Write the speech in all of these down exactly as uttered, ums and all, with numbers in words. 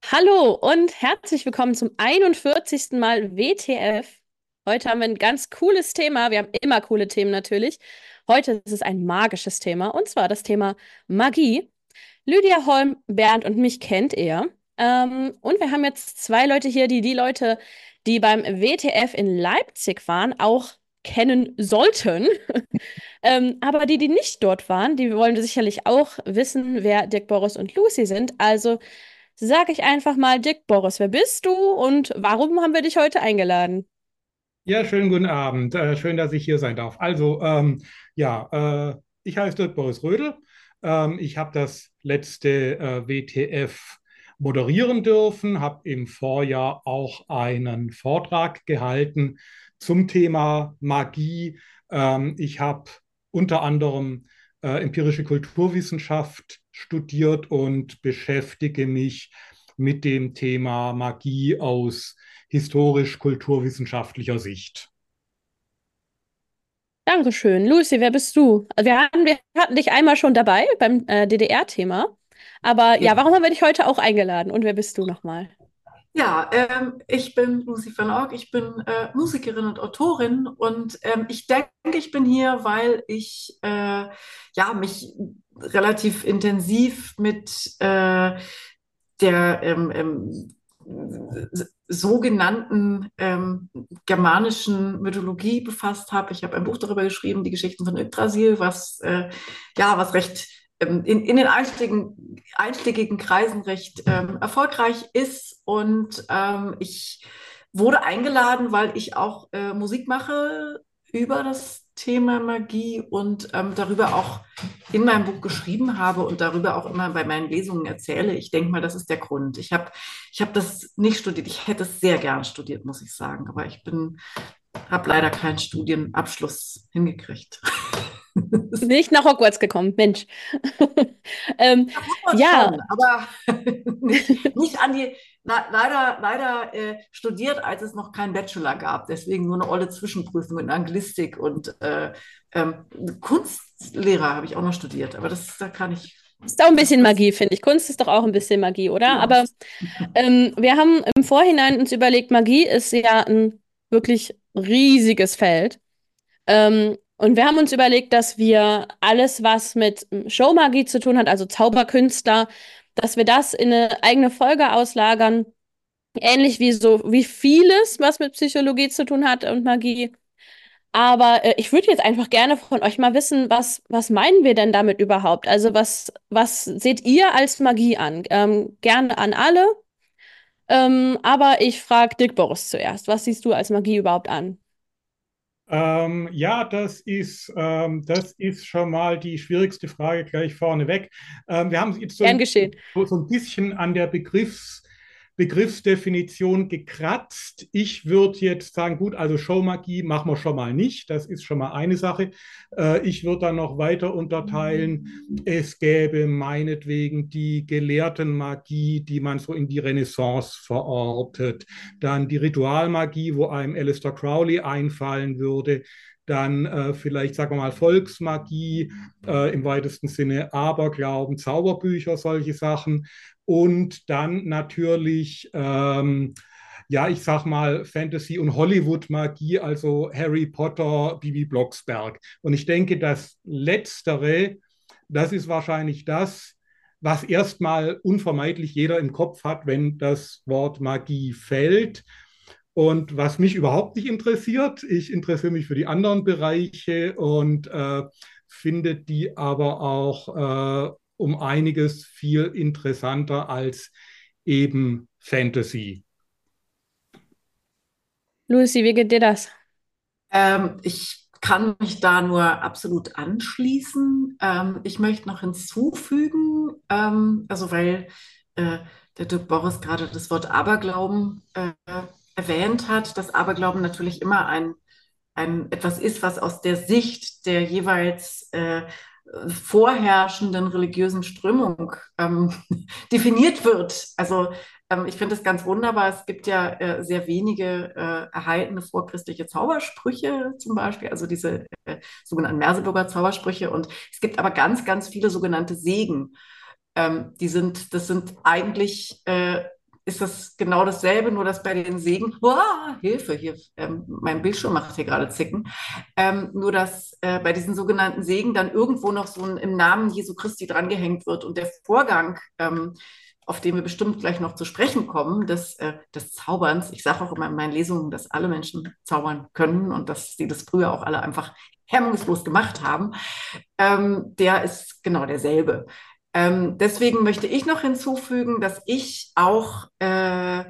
Hallo und herzlich willkommen zum einundvierzigsten Mal W T F. Heute haben wir ein ganz cooles Thema. Wir haben immer coole Themen natürlich. Heute ist es ein magisches Thema und zwar das Thema Magie. Lydia Holm, Bernd und mich kennt ihr. Ähm, und wir haben jetzt zwei Leute hier, die die Leute, die beim W T F in Leipzig waren, auch kennen sollten. Ähm, aber die, die nicht dort waren, die wollen sicherlich auch wissen, wer Dick, Boris und Lucy sind. Also sage ich einfach mal, Dick, Boris, wer bist du und warum haben wir dich heute eingeladen? Ja, schönen guten Abend. Äh, schön, dass ich hier sein darf. Also, ähm, ja, äh, ich heiße Dirk Boris Rödel. Ähm, ich habe das letzte äh, W T F moderieren dürfen, habe im Vorjahr auch einen Vortrag gehalten zum Thema Magie. Ähm, ich habe unter anderem äh, empirische Kulturwissenschaft studiert und beschäftige mich mit dem Thema Magie aus historisch-kulturwissenschaftlicher Sicht. Dankeschön. Lucy, wer bist du? Wir hatten, wir hatten dich einmal schon dabei beim äh, D D R-Thema. Aber ja, warum haben wir dich heute auch eingeladen? Und wer bist du nochmal? Ja, ähm, ich bin Lucy van Org, ich bin äh, Musikerin und Autorin und ähm, ich denke, ich bin hier, weil ich äh, ja, mich relativ intensiv mit äh, der ähm, ähm, s- sogenannten ähm, germanischen Mythologie befasst habe. Ich habe ein Buch darüber geschrieben, die Geschichten von Yggdrasil, was äh, ja, was recht ähm, in, in den einschlägigen, einschlägigen Kreisen recht ähm, erfolgreich ist. Und ähm, ich wurde eingeladen, weil ich auch äh, Musik mache über das Thema Magie und ähm, darüber auch in meinem Buch geschrieben habe und darüber auch immer bei meinen Lesungen erzähle. Ich denke mal, das ist der Grund. Ich habe ich hab das nicht studiert. Ich hätte es sehr gern studiert, muss ich sagen. Aber ich bin, habe leider keinen Studienabschluss hingekriegt. Nicht nach Hogwarts gekommen, Mensch. Ähm, Hogwarts ja, schon, aber nicht, nicht an die, na, leider, leider äh, studiert, als es noch keinen Bachelor gab. Deswegen nur eine olle Zwischenprüfung in Anglistik und äh, ähm, Kunstlehrer habe ich auch noch studiert. Aber das, da kann ich, ist auch ein das, bisschen das, Magie, finde ich. Kunst ist doch auch ein bisschen Magie, oder? ja. Aber ähm, wir haben im Vorhinein uns überlegt, Magie ist ja ein wirklich riesiges Feld. Ähm, und wir haben uns überlegt, dass wir alles, was mit Showmagie zu tun hat, also Zauberkünstler, dass wir das in eine eigene Folge auslagern. Ähnlich wie so, wie vieles, was mit Psychologie zu tun hat und Magie. Aber äh, ich würde jetzt einfach gerne von euch mal wissen, was, was meinen wir denn damit überhaupt? Also was, was seht ihr als Magie an? Ähm, gerne an alle. Ähm, aber ich frage Dick Boris zuerst. Was siehst du als Magie überhaupt an? Ähm, ja, das ist, ähm, das ist schon mal die schwierigste Frage gleich vorneweg. Ähm, wir haben jetzt so Gern ein, geschehen. so ein bisschen an der Begriffs, Begriffsdefinition gekratzt. Ich würde jetzt sagen, gut, also Showmagie machen wir schon mal nicht. Das ist schon mal eine Sache. Äh, ich würde dann noch weiter unterteilen. Es gäbe meinetwegen die Gelehrtenmagie, die man so in die Renaissance verortet. Dann die Ritualmagie, wo einem Aleister Crowley einfallen würde. Dann äh, vielleicht, sagen wir mal, Volksmagie, äh, im weitesten Sinne Aberglauben, Zauberbücher, solche Sachen. Und dann natürlich, ähm, ja, ich sag mal, Fantasy- und Hollywood-Magie, also Harry Potter, Bibi Blocksberg. Und ich denke, das Letztere, das ist wahrscheinlich das, was erstmal unvermeidlich jeder im Kopf hat, wenn das Wort Magie fällt. Und was mich überhaupt nicht interessiert, ich interessiere mich für die anderen Bereiche und äh, finde die aber auch äh, um einiges viel interessanter als eben Fantasy. Lucy, wie geht dir das? Ähm, ich kann mich da nur absolut anschließen. Ähm, ich möchte noch hinzufügen, ähm, also weil äh, der Dirk Boris gerade das Wort Aberglauben äh, erwähnt hat, dass Aberglauben natürlich immer ein, ein etwas ist, was aus der Sicht der jeweils äh, vorherrschenden religiösen Strömung ähm, definiert wird. Also ähm, ich finde es ganz wunderbar. Es gibt ja äh, sehr wenige äh, erhaltene vorchristliche Zaubersprüche zum Beispiel, also diese äh, sogenannten Merseburger Zaubersprüche. Und es gibt aber ganz, ganz viele sogenannte Segen. Ähm, die sind, das sind eigentlich äh, ist das genau dasselbe, nur dass bei den Segen, Uah, Hilfe, hier, ähm, mein Bildschirm macht hier gerade Zicken, ähm, nur dass äh, bei diesen sogenannten Segen dann irgendwo noch so ein im Namen Jesu Christi drangehängt wird und der Vorgang, ähm, auf den wir bestimmt gleich noch zu sprechen kommen, des, äh, des Zauberns. Ich sage auch immer in meinen Lesungen, dass alle Menschen zaubern können und dass sie das früher auch alle einfach hemmungslos gemacht haben. Ähm, der ist genau derselbe. Ähm, deswegen möchte ich noch hinzufügen, dass ich auch äh,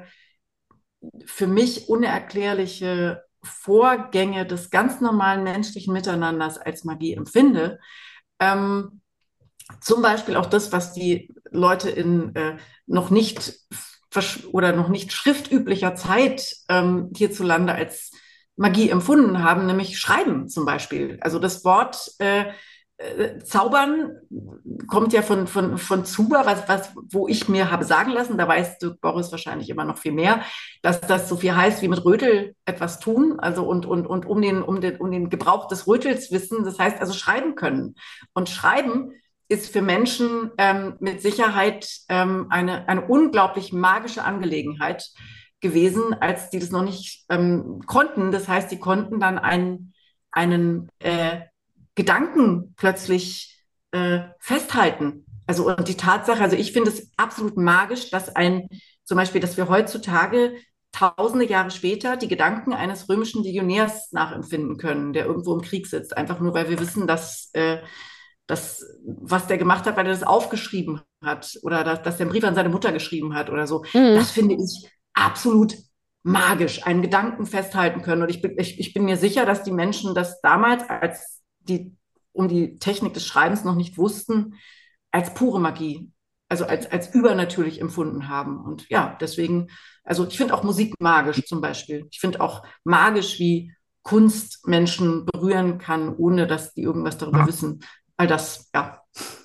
für mich unerklärliche Vorgänge des ganz normalen menschlichen Miteinanders als Magie empfinde. Ähm, zum Beispiel auch das, was die Leute in äh, noch nicht oder noch nicht schriftüblicher Zeit ähm, hierzulande als Magie empfunden haben, nämlich Schreiben zum Beispiel. Also das Wort äh, äh, Zaubern kommt ja von, von, von Zuber, was, was, wo ich mir habe sagen lassen, da weißt du, Boris, wahrscheinlich immer noch viel mehr, dass das so viel heißt wie mit Rötel etwas tun, also und, und, und um, den, um, den, um den Gebrauch des Rötels wissen, das heißt also schreiben können. Und schreiben ist für Menschen ähm, mit Sicherheit ähm, eine, eine unglaublich magische Angelegenheit gewesen, als die das noch nicht ähm, konnten. Das heißt, die konnten dann einen, einen äh, Gedanken plötzlich äh, festhalten. Also und die Tatsache, also ich finde es absolut magisch, dass ein, zum Beispiel, dass wir heutzutage tausende Jahre später die Gedanken eines römischen Legionärs nachempfinden können, der irgendwo im Krieg sitzt, einfach nur, weil wir wissen, dass äh, das, was der gemacht hat, weil er das aufgeschrieben hat oder dass, dass er einen Brief an seine Mutter geschrieben hat oder so. Mhm. Das finde ich absolut magisch, einen Gedanken festhalten können. Und ich bin, ich, ich bin mir sicher, dass die Menschen das damals, als die um die Technik des Schreibens noch nicht wussten, als pure Magie, also als, als übernatürlich empfunden haben. Und ja, deswegen, also ich finde auch Musik magisch zum Beispiel. Ich finde auch magisch, wie Kunst Menschen berühren kann, ohne dass die irgendwas darüber wissen. All das, ja.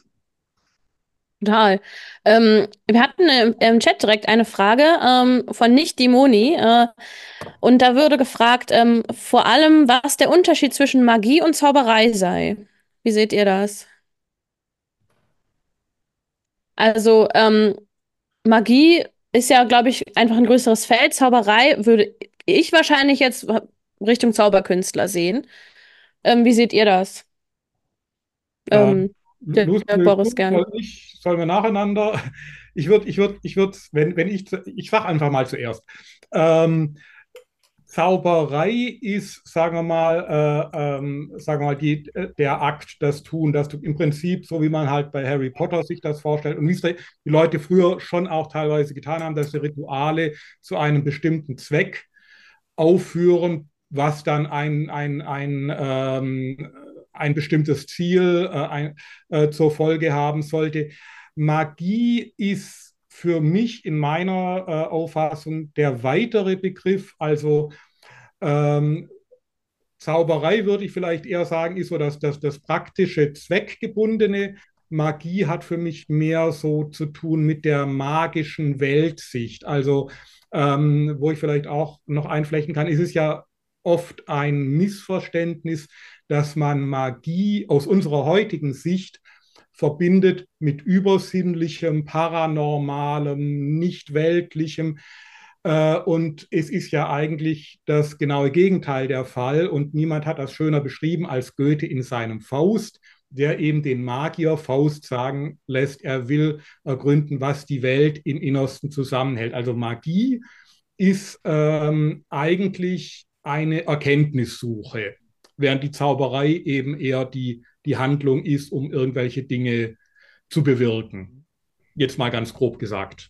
Total. Ähm, wir hatten im, im Chat direkt eine Frage ähm, von Nicht-Dimoni. Äh, und da würde gefragt, ähm, vor allem, was der Unterschied zwischen Magie und Zauberei sei. Wie seht ihr das? Also, ähm, Magie ist ja, glaube ich, einfach ein größeres Feld. Zauberei würde ich wahrscheinlich jetzt Richtung Zauberkünstler sehen. Ähm, wie seht ihr das? Ähm, Ähm, der, Lucy, der willst Boris du? Soll gerne. ich? Sollen wir nacheinander? Ich würde, ich würde, ich würde, wenn, wenn ich, ich sage einfach mal zuerst. Ähm, Zauberei ist, sagen wir mal, äh, ähm, sagen wir mal, die, äh, der Akt, das Tun, dass du im Prinzip, so wie man halt bei Harry Potter sich das vorstellt und wie es die Leute früher schon auch teilweise getan haben, dass sie Rituale zu einem bestimmten Zweck aufführen, was dann ein, ein, ein, ähm, ein bestimmtes Ziel äh, ein, äh, zur Folge haben sollte. Magie ist für mich in meiner äh, Auffassung der weitere Begriff, also ähm, Zauberei würde ich vielleicht eher sagen, ist so das, das, das praktische, zweckgebundene. Magie hat für mich mehr so zu tun mit der magischen Weltsicht. Also, ähm, wo ich vielleicht auch noch einflechten kann, ist es ja oft ein Missverständnis, dass man Magie aus unserer heutigen Sicht verbindet mit Übersinnlichem, Paranormalem, Nicht-Weltlichem. Äh, und es ist ja eigentlich das genaue Gegenteil der Fall. Und niemand hat das schöner beschrieben als Goethe in seinem Faust, der eben den Magier Faust sagen lässt, er will ergründen, was die Welt im Innersten zusammenhält. Also Magie ist ähm, eigentlich eine Erkenntnissuche, während die Zauberei eben eher die, die Handlung ist, um irgendwelche Dinge zu bewirken. Jetzt mal ganz grob gesagt.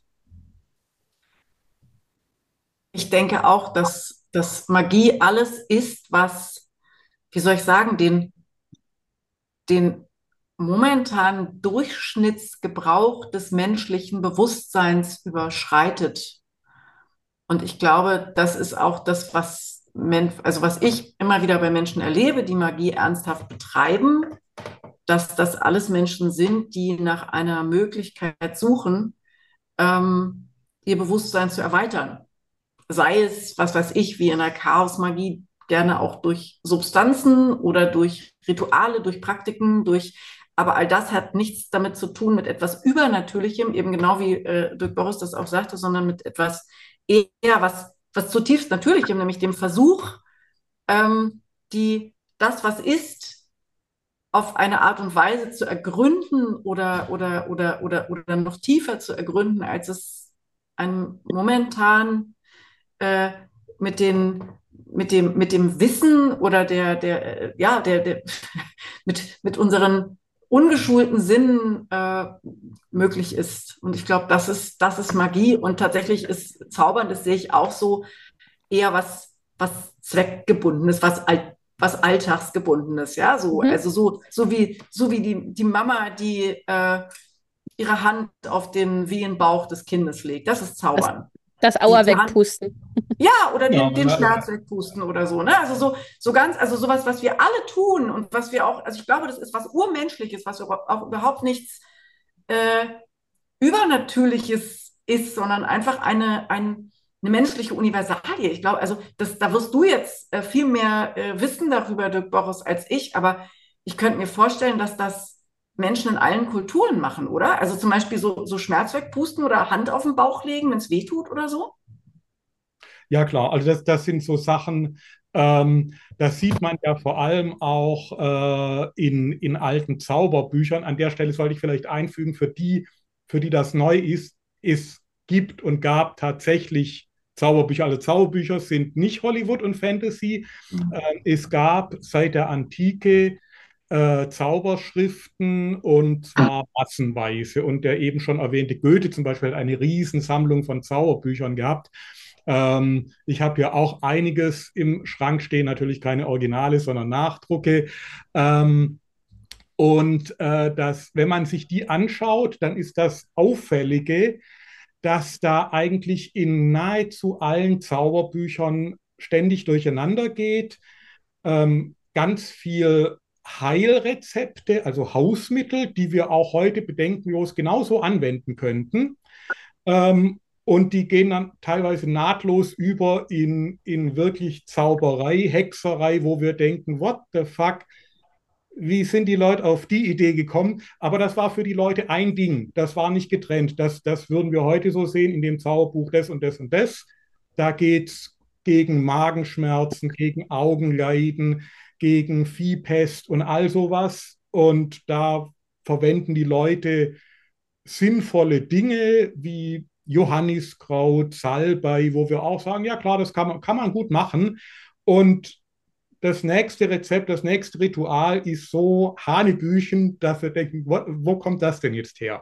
Ich denke auch, dass, dass Magie alles ist, was, wie soll ich sagen, den, den momentanen Durchschnittsgebrauch des menschlichen Bewusstseins überschreitet. Und ich glaube, das ist auch das, was, Men also was ich immer wieder bei Menschen erlebe, die Magie ernsthaft betreiben, dass das alles Menschen sind, die nach einer Möglichkeit suchen, ähm, ihr Bewusstsein zu erweitern. Sei es, was weiß ich, wie in der Chaosmagie, gerne auch durch Substanzen oder durch Rituale, durch Praktiken, durch aber all das hat nichts damit zu tun mit etwas Übernatürlichem, eben genau wie äh, Dirk Boris das auch sagte, sondern mit etwas eher was, was zutiefst Natürlichem, nämlich dem Versuch, ähm, die, das, was ist, auf eine Art und Weise zu ergründen oder, oder, oder, oder, oder noch tiefer zu ergründen, als es einem momentan äh, mit den mit dem, mit dem Wissen oder der, der, äh, ja, der, der mit, mit unseren ungeschulten Sinnen äh, möglich ist. Und ich glaube, das ist, das ist Magie. Und tatsächlich ist Zaubern, das sehe ich auch so, eher was, was Zweckgebundenes, was, All, was Alltagsgebundenes, ja, so, Mhm. also so, so wie, so wie die, die Mama, die äh, ihre Hand auf den Wehenbauch des Kindes legt. Das ist Das, Zaubern. das Die, Auer die Hand, wegpusten. ja, oder Ja, den, den äh, Schmerz wegpusten oder so, ne? Also so, so ganz, also sowas, was wir alle tun und was wir auch, also ich glaube, das ist was Urmenschliches, was auch überhaupt nichts äh, Übernatürliches ist, sondern einfach eine, ein, eine menschliche Universalie. Ich glaube, also das, da wirst du jetzt äh, viel mehr äh, wissen darüber, Dirk Boris, als ich, aber ich könnte mir vorstellen, dass das Menschen in allen Kulturen machen, oder? Also zum Beispiel so, so Schmerz wegpusten oder Hand auf den Bauch legen, wenn es weh tut oder so. ja, klar. Also das, das sind so Sachen, ähm, das sieht man ja vor allem auch äh, in, in alten Zauberbüchern. An der Stelle sollte ich vielleicht einfügen, für die, für die das neu ist, es gibt und gab tatsächlich Zauberbücher. Also Zauberbücher sind nicht Hollywood und Fantasy. Ähm, es gab seit der Antike äh, Zauberschriften und zwar massenweise. Und der eben schon erwähnte Goethe zum Beispiel hat eine Riesensammlung von Zauberbüchern gehabt. Ähm, ich habe hier auch einiges im Schrank stehen, natürlich keine Originale, sondern Nachdrucke. Ähm, und äh, das, wenn man sich die anschaut, dann ist das Auffällige, dass da eigentlich in nahezu allen Zauberbüchern ständig durcheinander geht. Ähm, ganz viel Heilrezepte, also Hausmittel, die wir auch heute bedenkenlos genauso anwenden könnten. Ähm, und die gehen dann teilweise nahtlos über in, in wirklich Zauberei, Hexerei, wo wir denken, what the fuck, wie sind die Leute auf die Idee gekommen? Aber das war für die Leute ein Ding, das war nicht getrennt. Das, das würden wir heute so sehen in dem Zauberbuch das und das und das. Da geht es gegen Magenschmerzen, gegen Augenleiden, gegen Viehpest und all sowas. Und da verwenden die Leute sinnvolle Dinge wie Johanniskraut, Salbei, wo wir auch sagen, ja klar, das kann man, kann man gut machen. Und das nächste Rezept, das nächste Ritual ist so Hanebüchen, dass wir denken, wo, wo kommt das denn jetzt her?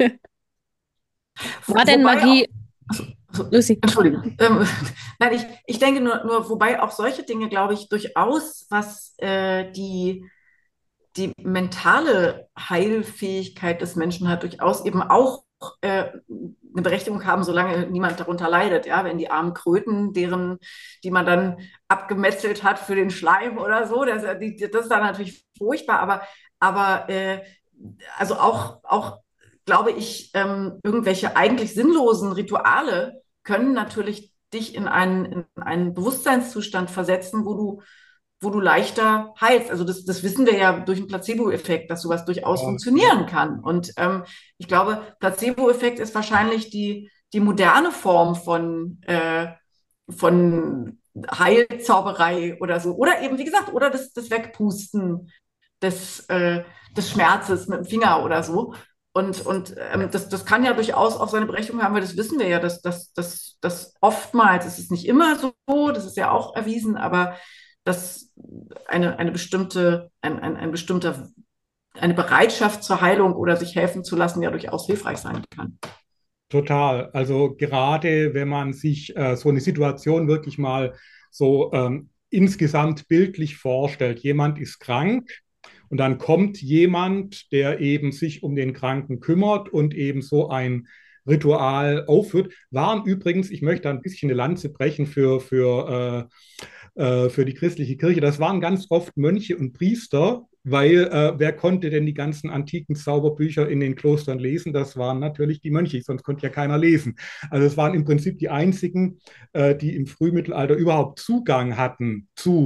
War Wo, denn wobei auch, Magie, also, also, Lucy? Entschuldigung, ähm, nein, ich, ich denke nur, nur, wobei auch solche Dinge, glaube ich, durchaus, was äh, die, die mentale Heilfähigkeit des Menschen hat, durchaus eben auch äh, eine Berechtigung haben, solange niemand darunter leidet. Ja, wenn die armen Kröten, deren, die man dann abgemetzelt hat für den Schleim oder so, das, die, das ist dann natürlich furchtbar, aber, aber äh, also auch, auch glaube ich, ähm, irgendwelche eigentlich sinnlosen Rituale können natürlich dich in einen, in einen Bewusstseinszustand versetzen, wo du wo du leichter heilst. Also das, das wissen wir ja durch den Placebo-Effekt, dass sowas durchaus Ja, funktionieren kann. Und ähm, ich glaube, Placebo-Effekt ist wahrscheinlich die, die moderne Form von, äh, von Heilzauberei oder so. Oder eben, wie gesagt, oder das, das Wegpusten des, äh, des Schmerzes mit dem Finger oder so. Und, und ähm, das, das kann ja durchaus auch seine Berechtigung haben, weil das wissen wir ja, dass, dass, dass, dass oftmals, es ist nicht immer so, das ist ja auch erwiesen, aber dass eine, eine bestimmte, ein, ein, ein bestimmter, eine Bereitschaft zur Heilung oder sich helfen zu lassen ja durchaus hilfreich sein kann. total. Also gerade wenn man sich äh, so eine Situation wirklich mal so ähm, insgesamt bildlich vorstellt, jemand ist krank und dann kommt jemand, der eben sich um den Kranken kümmert und eben so ein Ritual aufführt, waren übrigens, ich möchte ein bisschen eine Lanze brechen für, für äh, äh, für die christliche Kirche. Das waren ganz oft Mönche und Priester, weil äh, wer konnte denn die ganzen antiken Zauberbücher in den Klostern lesen? Das waren natürlich die Mönche, sonst konnte ja keiner lesen. Also es waren im Prinzip die einzigen, äh, die im Frühmittelalter überhaupt Zugang hatten zu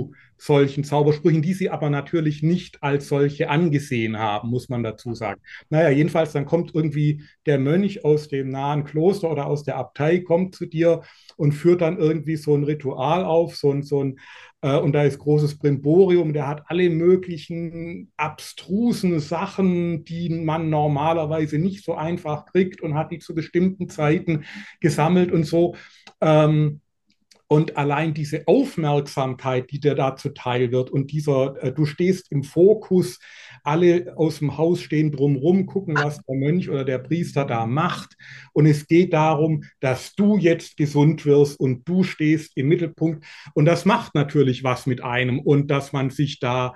solchen Zaubersprüchen, die sie aber natürlich nicht als solche angesehen haben, muss man dazu sagen. Naja, jedenfalls, dann kommt irgendwie der Mönch aus dem nahen Kloster oder aus der Abtei, kommt zu dir und führt dann irgendwie so ein Ritual auf, so ein, so ein äh, und da ist großes Brimborium, der hat alle möglichen abstrusen Sachen, die man normalerweise nicht so einfach kriegt und hat die zu bestimmten Zeiten gesammelt und so. Ähm, und allein diese Aufmerksamkeit, die dir da zuteil wird und dieser, äh, du stehst im Fokus, alle aus dem Haus stehen drumherum, gucken, was der Mönch oder der Priester da macht. Und es geht darum, dass du jetzt gesund wirst und du stehst im Mittelpunkt. Und das macht natürlich was mit einem und dass man sich da,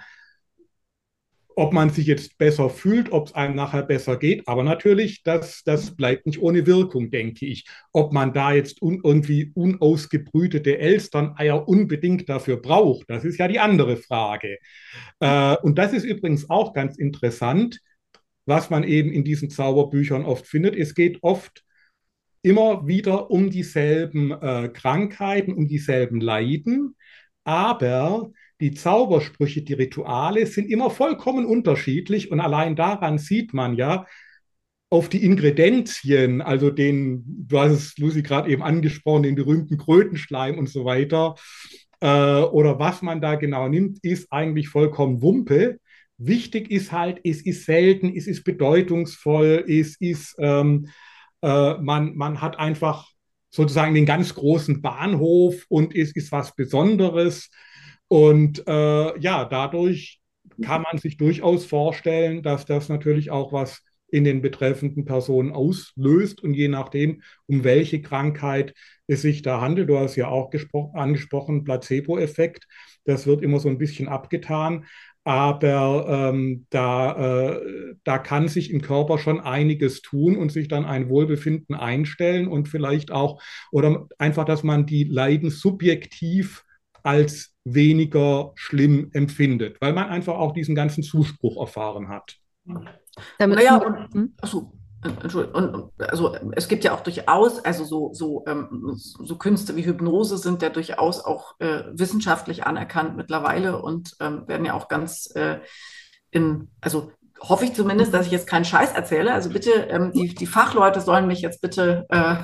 ob man sich jetzt besser fühlt, ob es einem nachher besser geht. Aber natürlich, das, das bleibt nicht ohne Wirkung, denke ich. Ob man da jetzt un, irgendwie unausgebrütete Elsterneier unbedingt dafür braucht, das ist ja die andere Frage. Äh, und das ist übrigens auch ganz interessant, was man eben in diesen Zauberbüchern oft findet. Es geht oft immer wieder um dieselben äh, Krankheiten, um dieselben Leiden, aber die Zaubersprüche, die Rituale sind immer vollkommen unterschiedlich und allein daran sieht man ja auf die Ingredienzien, also den, du hast es, Lucy, gerade eben angesprochen, den berühmten Krötenschleim und so weiter, äh, oder was man da genau nimmt, ist eigentlich vollkommen Wumpe. Wichtig ist halt, es ist selten, es ist bedeutungsvoll, es ist ähm, äh, man, man hat einfach sozusagen den ganz großen Bahnhof und es ist was Besonderes. Und äh, ja, dadurch kann man sich durchaus vorstellen, dass das natürlich auch was in den betreffenden Personen auslöst. Und je nachdem, um welche Krankheit es sich da handelt, du hast ja auch angesprochen, Placebo-Effekt, das wird immer so ein bisschen abgetan. Aber ähm, da, äh, da kann sich im Körper schon einiges tun und sich dann ein Wohlbefinden einstellen und vielleicht auch, oder einfach, dass man die Leiden subjektiv als weniger schlimm empfindet, weil man einfach auch diesen ganzen Zuspruch erfahren hat. Damit Naja, sind und, wir, hm? achso, Entschuldigung, und, und also es gibt ja auch durchaus, also so, so, ähm, so Künste wie Hypnose sind ja durchaus auch äh, wissenschaftlich anerkannt mittlerweile und ähm, werden ja auch ganz äh, in, also hoffe ich zumindest, dass ich jetzt keinen Scheiß erzähle. Also bitte, ähm, die, die Fachleute sollen mich jetzt bitte äh,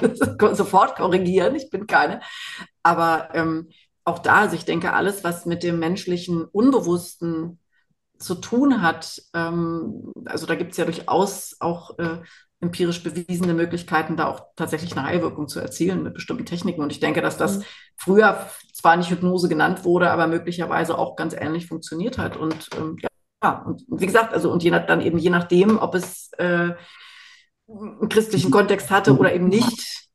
sofort korrigieren. Ich bin keine. Aber ähm, auch da, also ich denke, alles, was mit dem menschlichen Unbewussten zu tun hat, ähm, also da gibt es ja durchaus auch äh, empirisch bewiesene Möglichkeiten, da auch tatsächlich eine Heilwirkung zu erzielen mit bestimmten Techniken. Und ich denke, dass das früher zwar nicht Hypnose genannt wurde, aber möglicherweise auch ganz ähnlich funktioniert hat. Und ähm, ja, und wie gesagt, also und je nach, dann eben je nachdem, ob es äh, einen christlichen Kontext hatte oder eben nicht,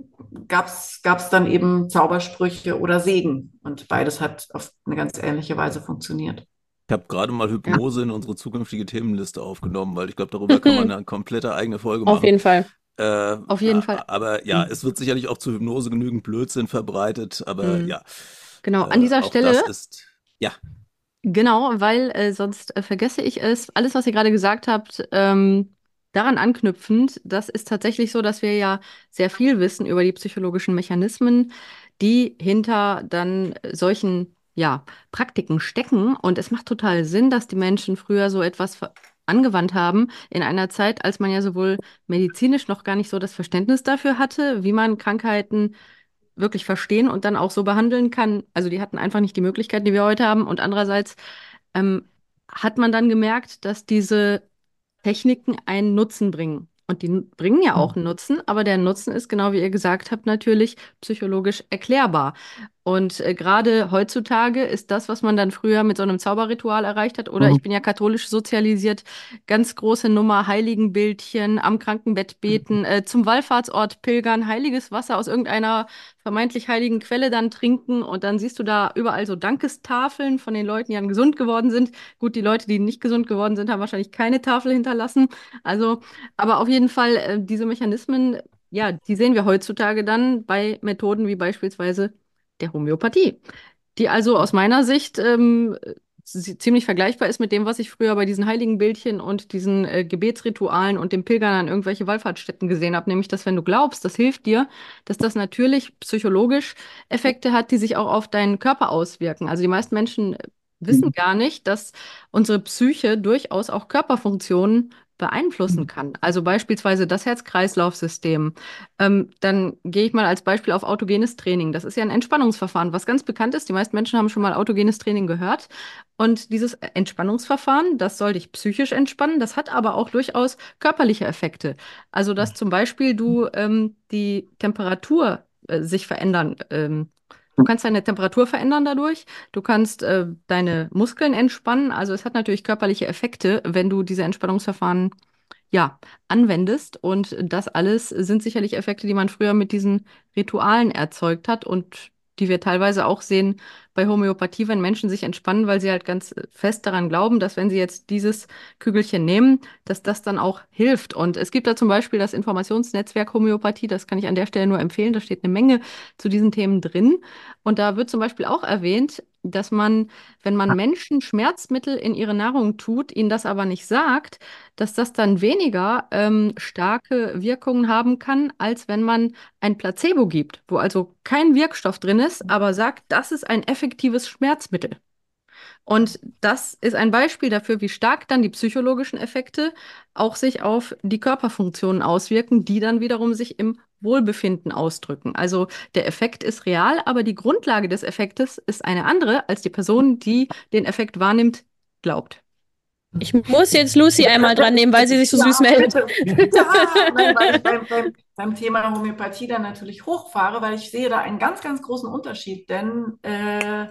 gab es dann eben Zaubersprüche oder Segen. Und beides hat auf eine ganz ähnliche Weise funktioniert. Ich habe gerade mal Hypnose in unsere zukünftige Themenliste aufgenommen, weil ich glaube, darüber kann man eine komplette eigene Folge machen. Auf jeden Fall. Äh, Auf jeden Fall. Aber ja, es wird sicherlich auch zu Hypnose genügend Blödsinn verbreitet, aber Mhm. ja. Genau, äh, an dieser auch Stelle, das ist, ja, genau, weil äh, sonst äh, vergesse ich es. Alles, was ihr gerade gesagt habt, ähm, daran anknüpfend, das ist tatsächlich so, dass wir ja sehr viel wissen über die psychologischen Mechanismen, die hinter dann solchen, ja, Praktiken stecken. Und es macht total Sinn, dass die Menschen früher so etwas ver- angewandt haben, in einer Zeit, als man ja sowohl medizinisch noch gar nicht so das Verständnis dafür hatte, wie man Krankheiten wirklich verstehen und dann auch so behandeln kann. Also die hatten einfach nicht die Möglichkeiten, die wir heute haben. Und andererseits ähm, hat man dann gemerkt, dass diese Techniken einen Nutzen bringen. Und die n- bringen ja auch einen Nutzen, aber der Nutzen ist, genau wie ihr gesagt habt, natürlich psychologisch erklärbar. Und äh, gerade heutzutage ist das, was man dann früher mit so einem Zauberritual erreicht hat, oder ich bin ja katholisch sozialisiert, ganz große Nummer, Heiligenbildchen, am Krankenbett beten, äh, zum Wallfahrtsort pilgern, heiliges Wasser aus irgendeiner vermeintlich heiligen Quelle dann trinken und dann siehst du da überall so Dankestafeln von den Leuten, die dann gesund geworden sind. Gut, die Leute, die nicht gesund geworden sind, haben wahrscheinlich keine Tafel hinterlassen. Also, aber auf jeden Fall, äh, diese Mechanismen, ja, die sehen wir heutzutage dann bei Methoden wie beispielsweise der Homöopathie, die also aus meiner Sicht ähm, sie- ziemlich vergleichbar ist mit dem, was ich früher bei diesen Heiligenbildchen und diesen äh, Gebetsritualen und dem Pilgern an irgendwelche Wallfahrtsstätten gesehen habe, nämlich, dass wenn du glaubst, das hilft dir, dass das natürlich psychologisch Effekte hat, die sich auch auf deinen Körper auswirken. Also die meisten Menschen äh, wissen gar nicht, dass unsere Psyche durchaus auch Körperfunktionen beeinflussen kann. Also beispielsweise das Herz-Kreislauf-System. Ähm, dann gehe ich mal als Beispiel auf autogenes Training. Das ist ja ein Entspannungsverfahren, was ganz bekannt ist. Die meisten Menschen haben schon mal autogenes Training gehört. Und dieses Entspannungsverfahren, das soll dich psychisch entspannen, das hat aber auch durchaus körperliche Effekte. Also, dass zum Beispiel du ähm, die Temperatur äh, sich verändern. Ähm, du kannst deine Temperatur verändern dadurch. Du kannst äh, deine Muskeln entspannen. Also es hat natürlich körperliche Effekte, wenn du diese Entspannungsverfahren ja, anwendest. Und das alles sind sicherlich Effekte, die man früher mit diesen Ritualen erzeugt hat und die wir teilweise auch sehen bei Homöopathie, wenn Menschen sich entspannen, weil sie halt ganz fest daran glauben, dass wenn sie jetzt dieses Kügelchen nehmen, dass das dann auch hilft. Und es gibt da zum Beispiel das Informationsnetzwerk Homöopathie, das kann ich an der Stelle nur empfehlen. Da steht eine Menge zu diesen Themen drin. Und da wird zum Beispiel auch erwähnt, dass man, wenn man Menschen Schmerzmittel in ihre Nahrung tut, ihnen das aber nicht sagt, dass das dann weniger ähm, starke Wirkungen haben kann, als wenn man ein Placebo gibt, wo also kein Wirkstoff drin ist, aber sagt, das ist ein effektives Schmerzmittel. Und das ist ein Beispiel dafür, wie stark dann die psychologischen Effekte auch sich auf die Körperfunktionen auswirken, die dann wiederum sich im Wohlbefinden ausdrücken. Also der Effekt ist real, aber die Grundlage des Effektes ist eine andere, als die Person, die den Effekt wahrnimmt, glaubt. Ich muss jetzt Lucy einmal dran nehmen, weil sie sich so Ja, süß meldet. bitte. Ja, nein, weil ich beim, beim, beim Thema Homöopathie dann natürlich hochfahre, weil ich sehe da einen ganz, ganz großen Unterschied. Denn äh,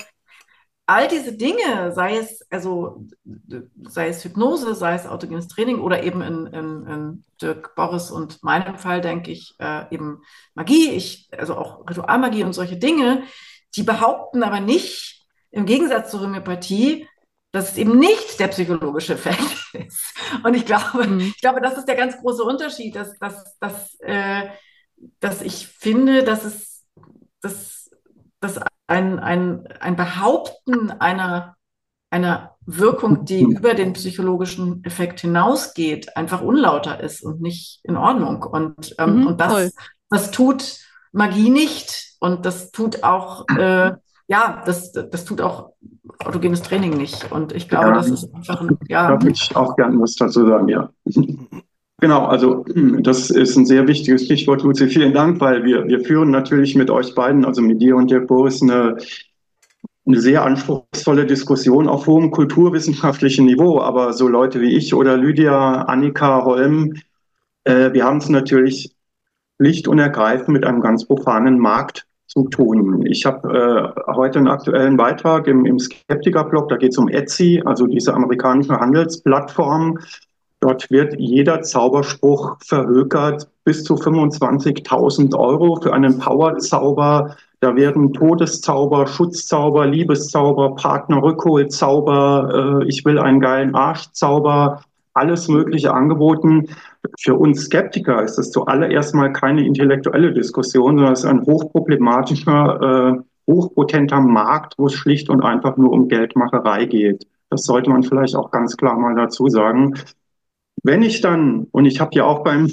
all diese Dinge, sei es, also, sei es Hypnose, sei es autogenes Training oder eben in, in, in Dirk Boris und meinem Fall, denke ich, äh, eben Magie, ich, also auch Ritualmagie und solche Dinge, die behaupten aber nicht, im Gegensatz zur Homöopathie, dass es eben nicht der psychologische Effekt ist. Und ich glaube, Mhm. ich glaube, das ist der ganz große Unterschied, dass, dass, dass, äh, dass ich finde, dass es dass, dass ein, ein, ein Behaupten einer, einer Wirkung, die über den psychologischen Effekt hinausgeht, einfach unlauter ist und nicht in Ordnung. Und, ähm, Mhm, und voll. das, das tut Magie nicht. Und das tut auch, äh, ja, das, das tut auch autogenes Training nicht. Und ich glaube, Ja, das ist einfach ein, da ja, würde ich auch gerne was dazu sagen, ja. Genau, also das ist ein sehr wichtiges Stichwort, Luzi. Vielen Dank, weil wir, wir führen natürlich mit euch beiden, also mit dir und Dirk Boris, eine, eine sehr anspruchsvolle Diskussion auf hohem kulturwissenschaftlichen Niveau. Aber so Leute wie ich oder Lydia, Annika, Holm, äh, wir haben es natürlich schlicht und ergreifend mit einem ganz profanen Markt zu tun. Ich habe äh, heute einen aktuellen Beitrag im, im Skeptiker-Blog, da geht es um Etsy, also diese amerikanische Handelsplattform. Dort wird jeder Zauberspruch verhökert bis zu fünfundzwanzigtausend Euro für einen Powerzauber. Da werden Todeszauber, Schutzzauber, Liebeszauber, Partnerrückholzauber, äh, ich will einen geilen Arschzauber, alles Mögliche angeboten. Für uns Skeptiker ist das zuallererst mal keine intellektuelle Diskussion, sondern es ist ein hochproblematischer, äh, hochpotenter Markt, wo es schlicht und einfach nur um Geldmacherei geht. Das sollte man vielleicht auch ganz klar mal dazu sagen. Wenn ich dann, und ich habe ja auch beim,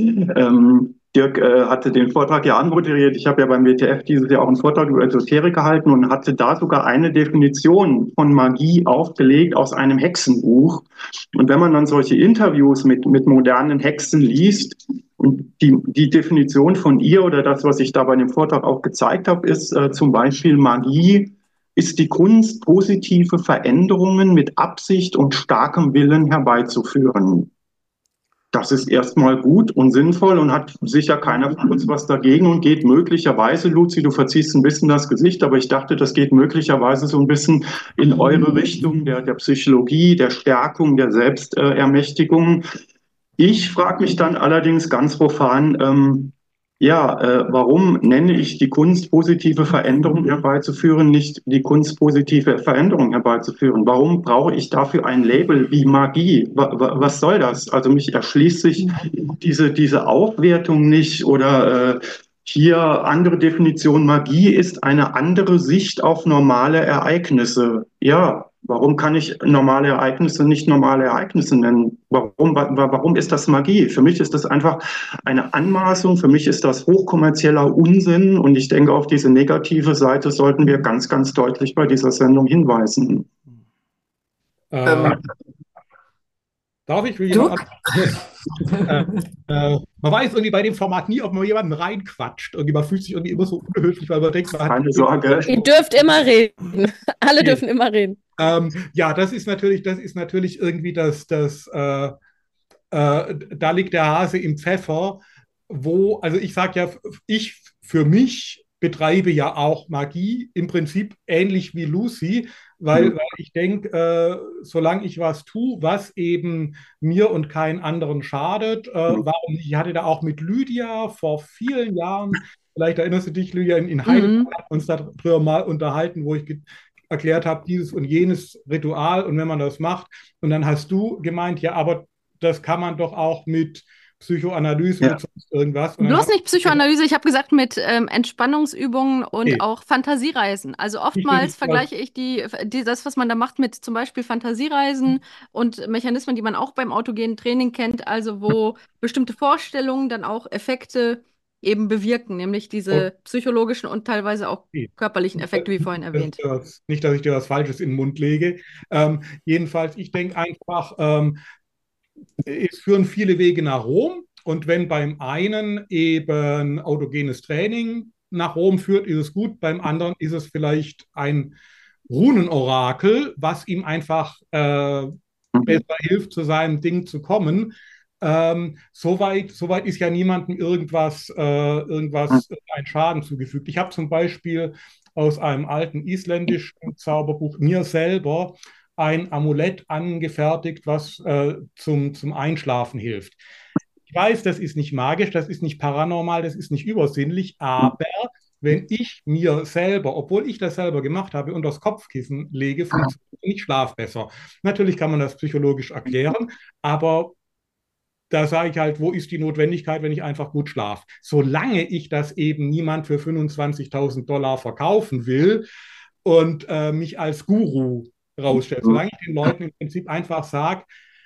ähm, Dirk äh, hatte den Vortrag ja anmoderiert, ich habe ja beim W T F dieses Jahr auch einen Vortrag über Esoterik gehalten und hatte da sogar eine Definition von Magie aufgelegt aus einem Hexenbuch. Und wenn man dann solche Interviews mit, mit modernen Hexen liest, und die, die Definition von ihr oder das, was ich da bei dem Vortrag auch gezeigt habe, ist äh, zum Beispiel Magie ist die Kunst, positive Veränderungen mit Absicht und starkem Willen herbeizuführen. Das ist erstmal gut und sinnvoll und hat sicher keiner von uns was dagegen und geht möglicherweise, Luzi, du verziehst ein bisschen das Gesicht, aber ich dachte, das geht möglicherweise so ein bisschen in eure Richtung der, der Psychologie, der Stärkung, der Selbstermächtigung. Ich frage mich dann allerdings ganz profan, ähm, ja, äh, warum nenne ich die Kunst, positive Veränderung herbeizuführen, nicht die Kunst, positive Veränderung herbeizuführen? Warum brauche ich dafür ein Label wie Magie? Wa- wa- Was soll das? Also mich erschließt sich diese, diese Aufwertung nicht oder äh, hier andere Definition, Magie ist eine andere Sicht auf normale Ereignisse. Ja, Warum kann ich normale Ereignisse nicht normale Ereignisse nennen? Warum, wa- warum ist das Magie? Für mich ist das einfach eine Anmaßung, für mich ist das hochkommerzieller Unsinn und ich denke, auf diese negative Seite sollten wir ganz, ganz deutlich bei dieser Sendung hinweisen. Äh, Ähm, darf ich? Will jemand Dirk? Äh, äh, man weiß irgendwie bei dem Format nie, ob man jemanden reinquatscht. Irgendwie, man fühlt sich irgendwie immer so unhöflich, weil man denkt, man hat Keine Sorge. Ihr dürft immer reden. Alle Okay. dürfen immer reden. Ähm, ja, das ist natürlich, das ist natürlich irgendwie das, das äh, äh, da liegt der Hase im Pfeffer, wo, also ich sage ja, ich für mich betreibe ja auch Magie, im Prinzip ähnlich wie Lucy, weil, weil ich denke, äh, solange ich was tue, was eben mir und keinen anderen schadet, äh, warum nicht? Ich hatte da auch mit Lydia vor vielen Jahren, vielleicht erinnerst du dich, Lydia, in, in Heidelberg Mhm. haben wir uns darüber mal unterhalten, wo ich ge- erklärt habe, dieses und jenes Ritual und wenn man das macht, und dann hast du gemeint, ja, aber das kann man doch auch mit Psychoanalyse Ja. und sonst irgendwas. Und dann Bloß hab nicht ich gedacht, Psychoanalyse, ich habe gesagt mit ähm, Entspannungsübungen und okay, auch Fantasiereisen. Also ich will oftmals dich mal, vergleiche ich die, die, das, was man da macht, mit zum Beispiel Fantasiereisen und Mechanismen, die man auch beim autogenen Training kennt, also wo bestimmte Vorstellungen dann auch Effekte eben bewirken, nämlich diese psychologischen und teilweise auch okay. körperlichen Effekte, wie vorhin Nicht, dass ich erwähnt. dir was, nicht, dass ich dir was Falsches in den Mund lege. Ähm, jedenfalls, ich denke einfach, ähm, es führen viele Wege nach Rom. Und wenn beim einen eben autogenes Training nach Rom führt, ist es gut. Beim anderen ist es vielleicht ein Runenorakel, was ihm einfach äh, besser hilft, zu seinem Ding zu kommen. Ähm, soweit, soweit ist ja niemandem irgendwas, äh, irgendwas, ein Schaden zugefügt. Ich habe zum Beispiel aus einem alten isländischen Zauberbuch mir selber ein Amulett angefertigt, was äh, zum, zum Einschlafen hilft. Ich weiß, das ist nicht magisch, das ist nicht paranormal, das ist nicht übersinnlich, aber wenn ich mir selber, obwohl ich das selber gemacht habe, unter das Kopfkissen lege, funktioniert ich schlaf besser. Natürlich kann man das psychologisch erklären, aber da sage ich halt, wo ist die Notwendigkeit, wenn ich einfach gut schlafe? Solange ich das eben niemand für fünfundzwanzigtausend Dollar verkaufen will und äh, mich als Guru rausstelle, solange ich den Leuten im Prinzip einfach sage,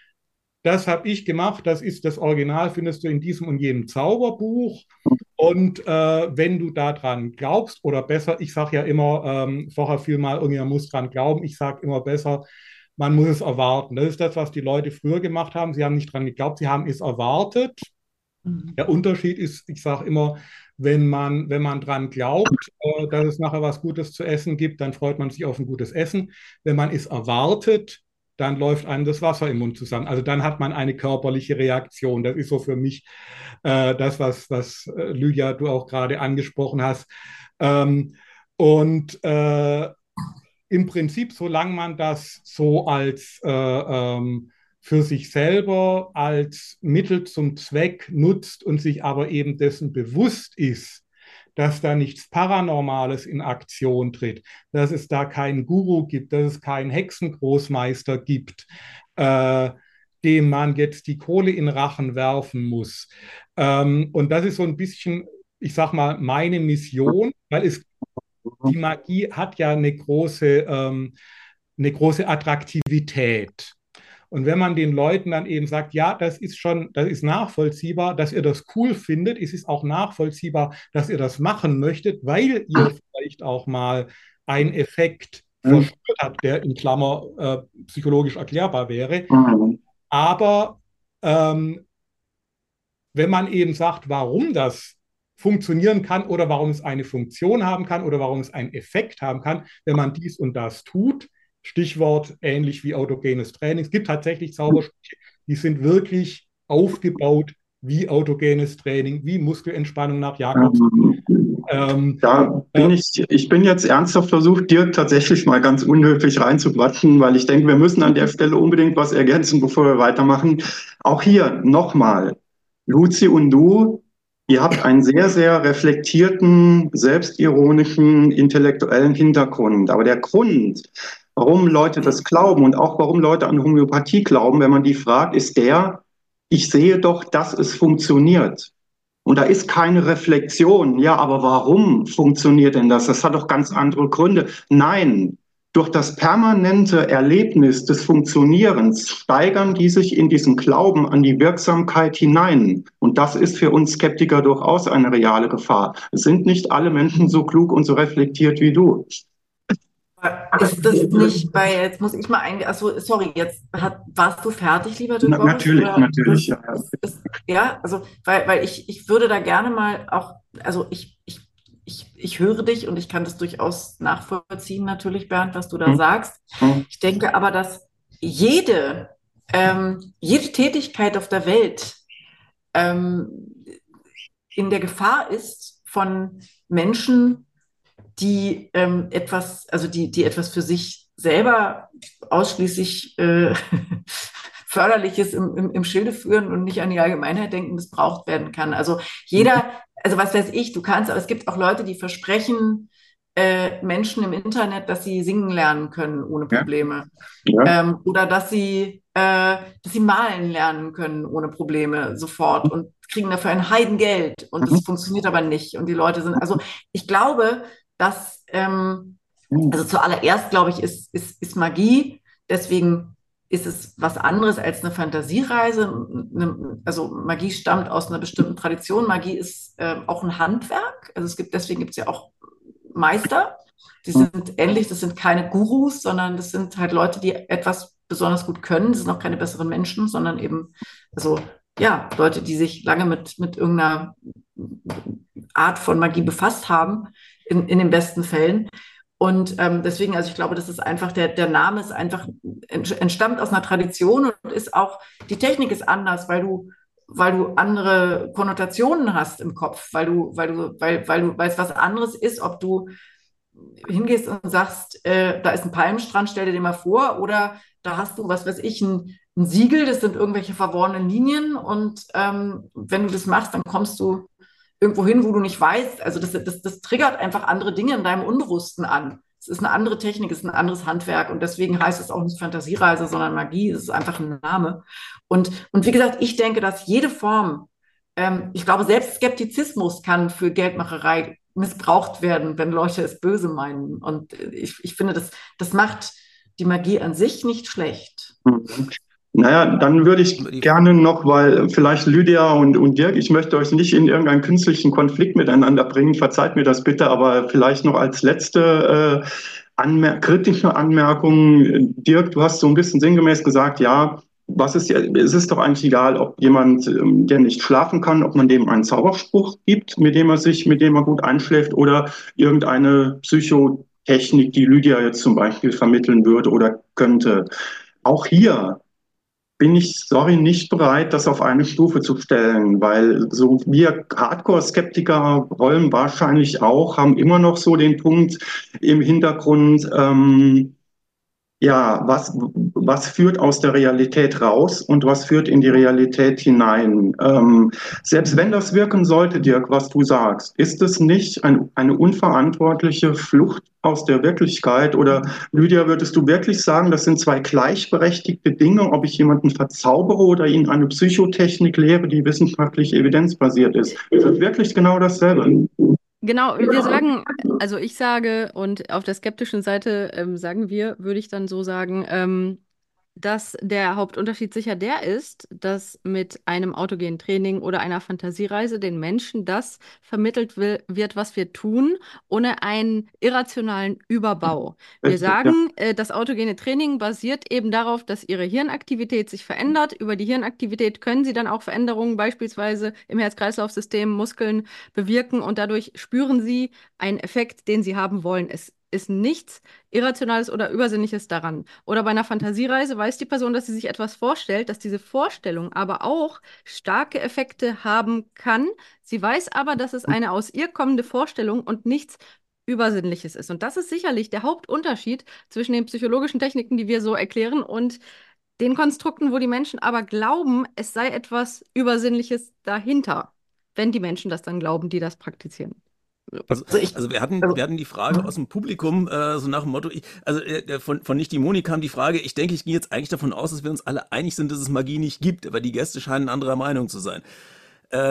das habe ich gemacht, das ist das Original, findest du in diesem und jenem Zauberbuch. Und äh, wenn du daran glaubst, oder besser, ich sage ja immer, ähm, vorher fiel mal, irgendjemand muss dran glauben, ich sage immer besser, man muss es erwarten. Das ist das, was die Leute früher gemacht haben. Sie haben nicht dran geglaubt, sie haben es erwartet. Der Unterschied ist, ich sage immer, wenn man, wenn man dran glaubt, äh, dass es nachher was Gutes zu essen gibt, dann freut man sich auf ein gutes Essen. Wenn man es erwartet, dann läuft einem das Wasser im Mund zusammen. Also dann hat man eine körperliche Reaktion. Das ist so für mich äh, das, was, was äh, Lydia, du auch gerade angesprochen hast. Ähm, und äh, im Prinzip, solange man das so als äh, ähm, für sich selber als Mittel zum Zweck nutzt und sich aber eben dessen bewusst ist, dass da nichts Paranormales in Aktion tritt, dass es da keinen Guru gibt, dass es keinen Hexengroßmeister gibt, äh, dem man jetzt die Kohle in Rachen werfen muss. Ähm, und das ist so ein bisschen, ich sag mal, meine Mission, weil es die Magie hat ja eine große, ähm, eine große Attraktivität. Und wenn man den Leuten dann eben sagt, ja, das ist schon, das ist nachvollziehbar, dass ihr das cool findet, es ist auch nachvollziehbar, dass ihr das machen möchtet, weil ihr vielleicht auch mal einen Effekt verspürt habt, der in Klammer äh, psychologisch erklärbar wäre. Aber ähm, wenn man eben sagt, warum das funktionieren kann oder warum es eine Funktion haben kann oder warum es einen Effekt haben kann, wenn man dies und das tut. Stichwort ähnlich wie autogenes Training. Es gibt tatsächlich Zaubersprüche, die sind wirklich aufgebaut wie autogenes Training, wie Muskelentspannung nach Jakobs. Ähm, Da bin äh, ich, ich bin jetzt ernsthaft versucht, Dirk tatsächlich mal ganz unhöflich reinzuquatschen, weil ich denke, wir müssen an der Stelle unbedingt was ergänzen, bevor wir weitermachen. Auch hier nochmal, Luzi und du, ihr habt einen sehr, sehr reflektierten, selbstironischen, intellektuellen Hintergrund. Aber der Grund, warum Leute das glauben und auch warum Leute an Homöopathie glauben, wenn man die fragt, ist der, ich sehe doch, dass es funktioniert. Und da ist keine Reflexion. Ja, aber warum funktioniert denn das? Das hat doch ganz andere Gründe. Nein, durch das permanente Erlebnis des Funktionierens steigern die sich in diesen Glauben an die Wirksamkeit hinein. Und das ist für uns Skeptiker durchaus eine reale Gefahr. Es sind nicht alle Menschen so klug und so reflektiert wie du. Ist das nicht bei, jetzt muss ich mal eingehen, achso, sorry, jetzt hat, warst du fertig, lieber Dirk Na, Boris, natürlich, oder natürlich, das, ja. ist, ist, ja, also, weil, weil ich, ich würde da gerne mal auch, also ich, ich, ich, ich höre dich und ich kann das durchaus nachvollziehen, natürlich, Bernd, was du da Hm. sagst. Hm. Ich denke aber, dass jede, ähm, jede Tätigkeit auf der Welt ähm, in der Gefahr ist, von Menschen, die ähm, etwas, also die, die etwas für sich selber ausschließlich äh, Förderliches im, im, im Schilde führen und nicht an die Allgemeinheit denken, missbraucht werden kann. Also jeder, also was weiß ich, du kannst, aber es gibt auch Leute, die versprechen äh, Menschen im Internet, dass sie singen lernen können ohne Ja. Probleme. Ja. Ähm, oder dass sie, äh, dass sie malen lernen können ohne Probleme sofort und kriegen dafür ein Heidengeld und das Mhm. funktioniert aber nicht. Und die Leute sind, also ich glaube, dass, ähm, Mhm. also zuallererst, glaube ich, ist, ist, ist Magie, deswegen ist es was anderes als eine Fantasiereise. Eine, also Magie stammt aus einer bestimmten Tradition. Magie ist äh, auch ein Handwerk. Also es gibt, deswegen gibt es ja auch Meister. Die sind ähnlich, das sind keine Gurus, sondern das sind halt Leute, die etwas besonders gut können. Das sind auch keine besseren Menschen, sondern eben, also ja, Leute, die sich lange mit, mit irgendeiner Art von Magie befasst haben, in, in den besten Fällen. Und ähm, deswegen, also ich glaube, das ist einfach, der, der Name ist einfach, entstammt aus einer Tradition und ist auch, die Technik ist anders, weil du, weil du andere Konnotationen hast im Kopf, weil du, weil du, weil, weil du, weil es was anderes ist, ob du hingehst und sagst, äh, da ist ein Palmenstrand, stell dir den mal vor, oder da hast du, was weiß ich, ein, ein Siegel, das sind irgendwelche verworrenen Linien und ähm, wenn du das machst, dann kommst du irgendwo hin, wo du nicht weißt, also das, das, das triggert einfach andere Dinge in deinem Unbewussten an. Es ist eine andere Technik, es ist ein anderes Handwerk und deswegen heißt es auch nicht Fantasiereise, sondern Magie, es ist einfach ein Name. Und, und wie gesagt, ich denke, dass jede Form, ähm, ich glaube, selbst Skeptizismus kann für Geldmacherei missbraucht werden, wenn Leute es böse meinen. Und ich, ich finde, das, das macht die Magie an sich nicht schlecht. Mhm. Naja, dann würde ich gerne noch, weil vielleicht Lydia und, und Dirk, ich möchte euch nicht in irgendeinen künstlichen Konflikt miteinander bringen, verzeiht mir das bitte, aber vielleicht noch als letzte äh, Anmer kritische Anmerkung. Dirk, du hast so ein bisschen sinngemäß gesagt, ja, was ist ja, es ist doch eigentlich egal, ob jemand, ähm, der nicht schlafen kann, ob man dem einen Zauberspruch gibt, mit dem er sich, mit dem er gut einschläft, oder irgendeine Psychotechnik, die Lydia jetzt zum Beispiel vermitteln würde oder könnte. Auch hier bin ich, sorry, nicht bereit, das auf eine Stufe zu stellen, weil so wir Hardcore-Skeptiker wollen wahrscheinlich auch, haben immer noch so den Punkt im Hintergrund, ähm, ja, was, was führt aus der Realität raus und was führt in die Realität hinein? Ähm, selbst wenn das wirken sollte, Dirk, was du sagst, ist es nicht ein, eine unverantwortliche Flucht aus der Wirklichkeit? Oder Lydia, würdest du wirklich sagen, das sind zwei gleichberechtigte Dinge, ob ich jemanden verzaubere oder ihn eine Psychotechnik lehre, die wissenschaftlich evidenzbasiert ist? Ist das wirklich genau dasselbe? Genau, wir sagen, also ich sage, und auf der skeptischen Seite ähm, sagen wir, würde ich dann so sagen, ähm, dass der Hauptunterschied sicher der ist, dass mit einem autogenen Training oder einer Fantasiereise den Menschen das vermittelt will, wird, was wir tun, ohne einen irrationalen Überbau. Wir Richtig, ja. sagen, äh, das autogene Training basiert eben darauf, dass ihre Hirnaktivität sich verändert. Über die Hirnaktivität können sie dann auch Veränderungen beispielsweise im Herz-Kreislauf-System, Muskeln bewirken und dadurch spüren sie einen Effekt, den sie haben wollen. Es ist nichts Irrationales oder Übersinnliches daran. Oder bei einer Fantasiereise weiß die Person, dass sie sich etwas vorstellt, dass diese Vorstellung aber auch starke Effekte haben kann. Sie weiß aber, dass es eine aus ihr kommende Vorstellung und nichts Übersinnliches ist. Und das ist sicherlich der Hauptunterschied zwischen den psychologischen Techniken, die wir so erklären, und den Konstrukten, wo die Menschen aber glauben, es sei etwas Übersinnliches dahinter, wenn die Menschen das dann glauben, die das praktizieren. Also, Also ich, also wir hatten, also, wir hatten die Frage aus dem Publikum, äh, so nach dem Motto, ich, also äh, von, von Nicht die Moni kam die Frage, ich denke, ich gehe jetzt eigentlich davon aus, dass wir uns alle einig sind, dass es Magie nicht gibt, aber die Gäste scheinen anderer Meinung zu sein. Äh,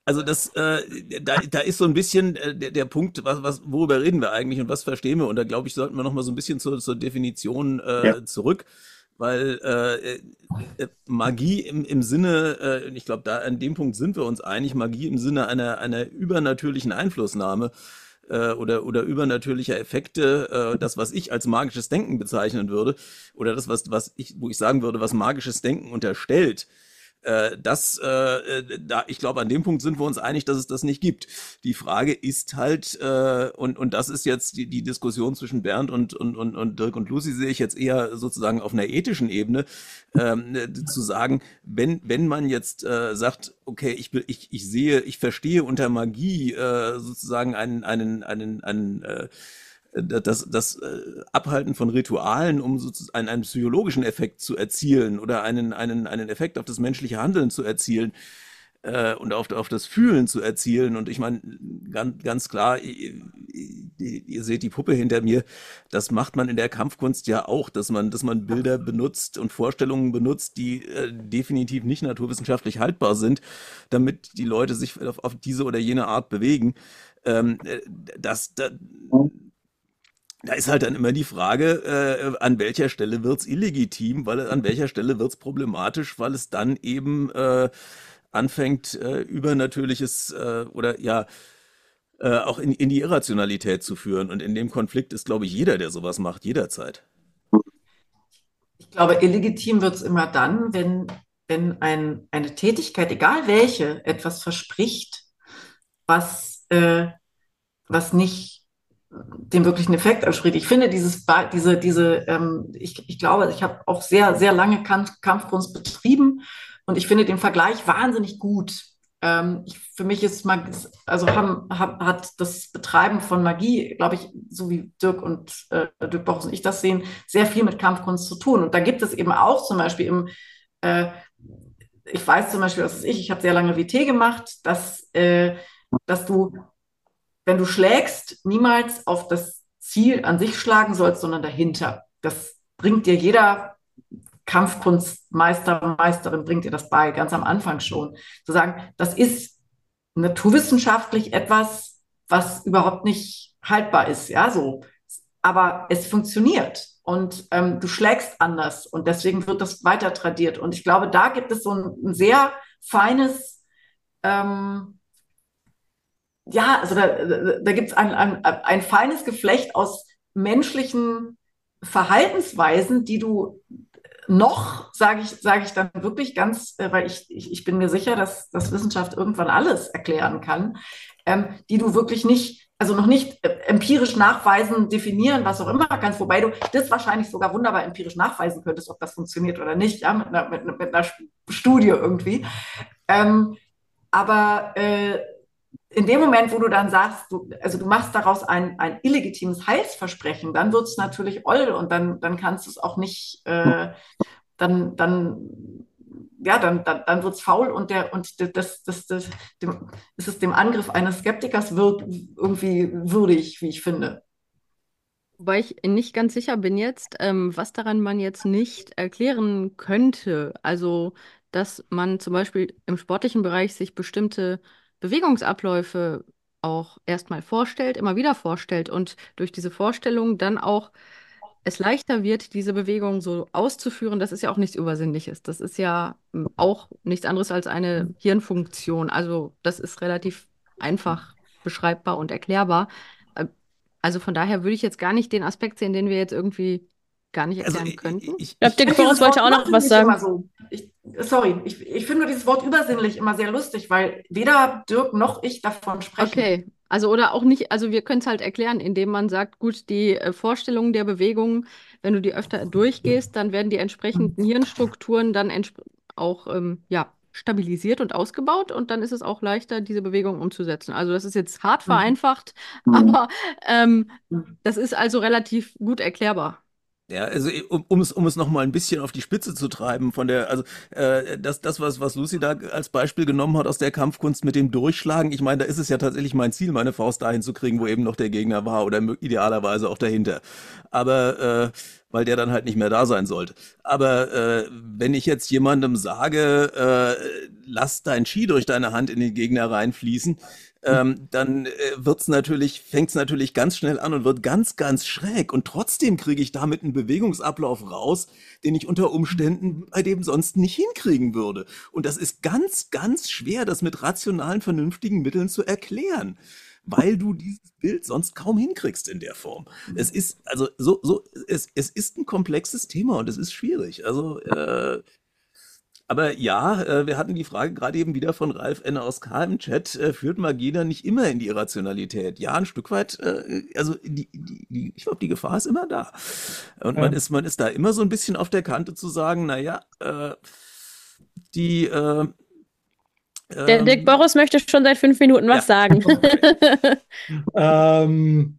Also das, äh, da, da ist so ein bisschen äh, der, der Punkt, was, was, worüber reden wir eigentlich und was verstehen wir? Und da glaube ich, sollten wir noch mal so ein bisschen zur, zur Definition Ja. äh, zurück, weil äh, äh, Magie im, im Sinne, äh, ich glaube, da an dem Punkt sind wir uns einig, Magie im Sinne einer, einer übernatürlichen Einflussnahme äh, oder, oder übernatürlicher Effekte, äh, das, was ich als magisches Denken bezeichnen würde, oder das, was, was ich, wo ich sagen würde, was magisches Denken unterstellt. Äh, das, äh, da, ich glaube, an dem Punkt sind wir uns einig, dass es das nicht gibt. Die Frage ist halt, äh, und, und das ist jetzt die, die Diskussion zwischen Bernd und, und, und, und Dirk und Lucy, sehe ich jetzt eher sozusagen auf einer ethischen Ebene, ähm, äh, zu sagen, wenn, wenn man jetzt äh, sagt, okay, ich, will- ich, ich sehe, ich verstehe unter Magie äh, sozusagen einen, einen, einen, einen äh, das, das äh, Abhalten von Ritualen, um sozusagen einen, einen psychologischen Effekt zu erzielen oder einen, einen, einen Effekt auf das menschliche Handeln zu erzielen äh, und auf, auf das Fühlen zu erzielen. Und ich meine, ganz, ganz klar, ihr, ihr seht die Puppe hinter mir, das macht man in der Kampfkunst ja auch, dass man, dass man Bilder benutzt und Vorstellungen benutzt, die äh, definitiv nicht naturwissenschaftlich haltbar sind, damit die Leute sich auf, auf diese oder jene Art bewegen. Ähm, äh, das, das, da ist halt dann immer die Frage, äh, an welcher Stelle wird's illegitim, weil an welcher Stelle wird's problematisch, weil es dann eben äh, anfängt, äh, übernatürliches äh, oder ja äh, auch in, in die Irrationalität zu führen. Und in dem Konflikt ist, glaube ich, jeder, der sowas macht, jederzeit. Ich glaube, illegitim wird es immer dann, wenn, wenn ein, eine Tätigkeit, egal welche, etwas verspricht, was, äh, was nicht dem wirklichen Effekt entspricht. Ich finde dieses, Ba- diese, diese, ähm, ich, ich glaube, ich habe auch sehr, sehr lange Kampf, Kampfkunst betrieben und ich finde den Vergleich wahnsinnig gut. Ähm, ich, für mich ist Mag also haben, hab, hat das Betreiben von Magie, glaube ich, so wie Dirk und äh, Dirk Bochs und ich das sehen, sehr viel mit Kampfkunst zu tun. Und da gibt es eben auch zum Beispiel im, äh, ich weiß zum Beispiel, was ist ich, ich habe sehr lange W T gemacht, dass, äh, dass du wenn du schlägst, niemals auf das Ziel an sich schlagen sollst, sondern dahinter. Das bringt dir jeder Kampfkunstmeister, Meisterin, bringt dir das bei, ganz am Anfang schon. Zu sagen, das ist naturwissenschaftlich etwas, was überhaupt nicht haltbar ist, ja, so. Aber es funktioniert und ähm, du schlägst anders und deswegen wird das weiter tradiert. Und ich glaube, da gibt es so ein, ein sehr feines, ähm, ja, also da, da, da gibt es ein, ein, ein feines Geflecht aus menschlichen Verhaltensweisen, die du noch, sage ich, sage ich dann wirklich ganz, äh, weil ich, ich, ich bin mir sicher, dass, dass Wissenschaft irgendwann alles erklären kann, ähm, die du wirklich nicht, also noch nicht äh, empirisch nachweisen, definieren, was auch immer kannst, wobei du das wahrscheinlich sogar wunderbar empirisch nachweisen könntest, ob das funktioniert oder nicht, ja, mit einer, mit, mit einer Studie irgendwie. Ähm, aber äh, in dem Moment, wo du dann sagst, du, also du machst daraus ein, ein illegitimes Heilsversprechen, dann wird es natürlich oll und dann, dann kannst du es auch nicht, äh, dann, dann, ja, dann, dann, dann wird es faul und der, und das, das, das, dem, ist es dem Angriff eines Skeptikers wird irgendwie würdig, wie ich finde. Wobei ich nicht ganz sicher bin jetzt, ähm, was daran man jetzt nicht erklären könnte. Also, dass man zum Beispiel im sportlichen Bereich sich bestimmte Bewegungsabläufe auch erstmal vorstellt, immer wieder vorstellt und durch diese Vorstellung dann auch es leichter wird, diese Bewegung so auszuführen. Das ist ja auch nichts Übersinnliches. Das ist ja ähm, auch nichts anderes als eine Hirnfunktion. Also, das ist relativ einfach beschreibbar und erklärbar. Äh, Also von daher würde ich jetzt gar nicht den Aspekt sehen, den wir jetzt irgendwie gar nicht Also erklären ich, könnten. ich, Ich glaube, ich, der Ich finde Boris dieses Wort wollte auch noch was übersinnlich sagen. immer so. Ich, sorry, ich, ich finde nur dieses Wort übersinnlich immer sehr lustig, weil weder Dirk noch ich davon sprechen. Okay, also oder auch nicht, also wir können es halt erklären, indem man sagt, gut, die äh, Vorstellungen der Bewegungen, wenn du die öfter durchgehst, dann werden die entsprechenden Hirnstrukturen dann entsp auch ähm, ja, stabilisiert und ausgebaut und dann ist es auch leichter, diese Bewegung umzusetzen. Also das ist jetzt hart Mhm. vereinfacht, Mhm. aber ähm, Mhm. das ist also relativ gut erklärbar. Ja, also um, um es, um es noch mal ein bisschen auf die Spitze zu treiben von der, also äh, das, das was, was Lucy da als Beispiel genommen hat aus der Kampfkunst mit dem Durchschlagen, ich meine, da ist es ja tatsächlich mein Ziel, meine Faust dahin zu kriegen, wo eben noch der Gegner war oder mö- idealerweise auch dahinter. Aber äh, weil der dann halt nicht mehr da sein sollte. Aber äh, wenn ich jetzt jemandem sage, äh, lass dein Chi durch deine Hand in den Gegner reinfließen, ähm, dann äh, wird's natürlich, fängt's natürlich ganz schnell an und wird ganz, ganz schräg. Und trotzdem kriege ich damit einen Bewegungsablauf raus, den ich unter Umständen bei dem sonst nicht hinkriegen würde. Und das ist ganz, ganz schwer, das mit rationalen, vernünftigen Mitteln zu erklären, weil du dieses Bild sonst kaum hinkriegst in der Form. Es ist, also so, so, es, es ist ein komplexes Thema und es ist schwierig. Also äh, aber ja, äh, wir hatten die Frage gerade eben wieder von Ralf N. aus K. im Chat, äh, führt Magie dann nicht immer in die Irrationalität? Ja, ein Stück weit, äh, also die, die, die, ich glaube, die Gefahr ist immer da. Und man Ja. ist, man ist da immer so ein bisschen auf der Kante zu sagen, naja, äh, die, äh, Der Dirk ähm, Boris möchte schon seit fünf Minuten ja, was sagen. Ähm,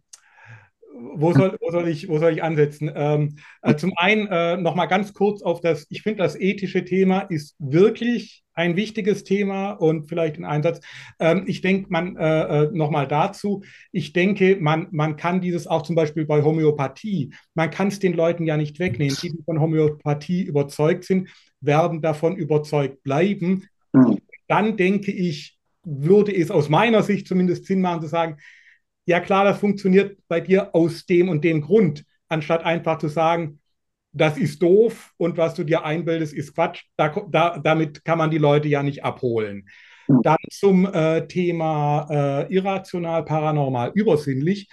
wo soll, wo soll ich, wo soll ich ansetzen? Ähm, äh, zum einen äh, noch mal ganz kurz auf das, ich finde, das ethische Thema ist wirklich ein wichtiges Thema und vielleicht ein Einsatz. Ähm, ich denke, man äh, äh, noch mal dazu, ich denke, man, man kann dieses auch zum Beispiel bei Homöopathie, man kann es den Leuten ja nicht wegnehmen. Die, die von Homöopathie überzeugt sind, werden davon überzeugt bleiben. Hm. Dann denke ich, würde es aus meiner Sicht zumindest Sinn machen zu sagen, ja klar, das funktioniert bei dir aus dem und dem Grund, anstatt einfach zu sagen, das ist doof und was du dir einbildest, ist Quatsch. Da, da, damit kann man die Leute ja nicht abholen. Dann zum äh, Thema äh, irrational, paranormal, übersinnlich.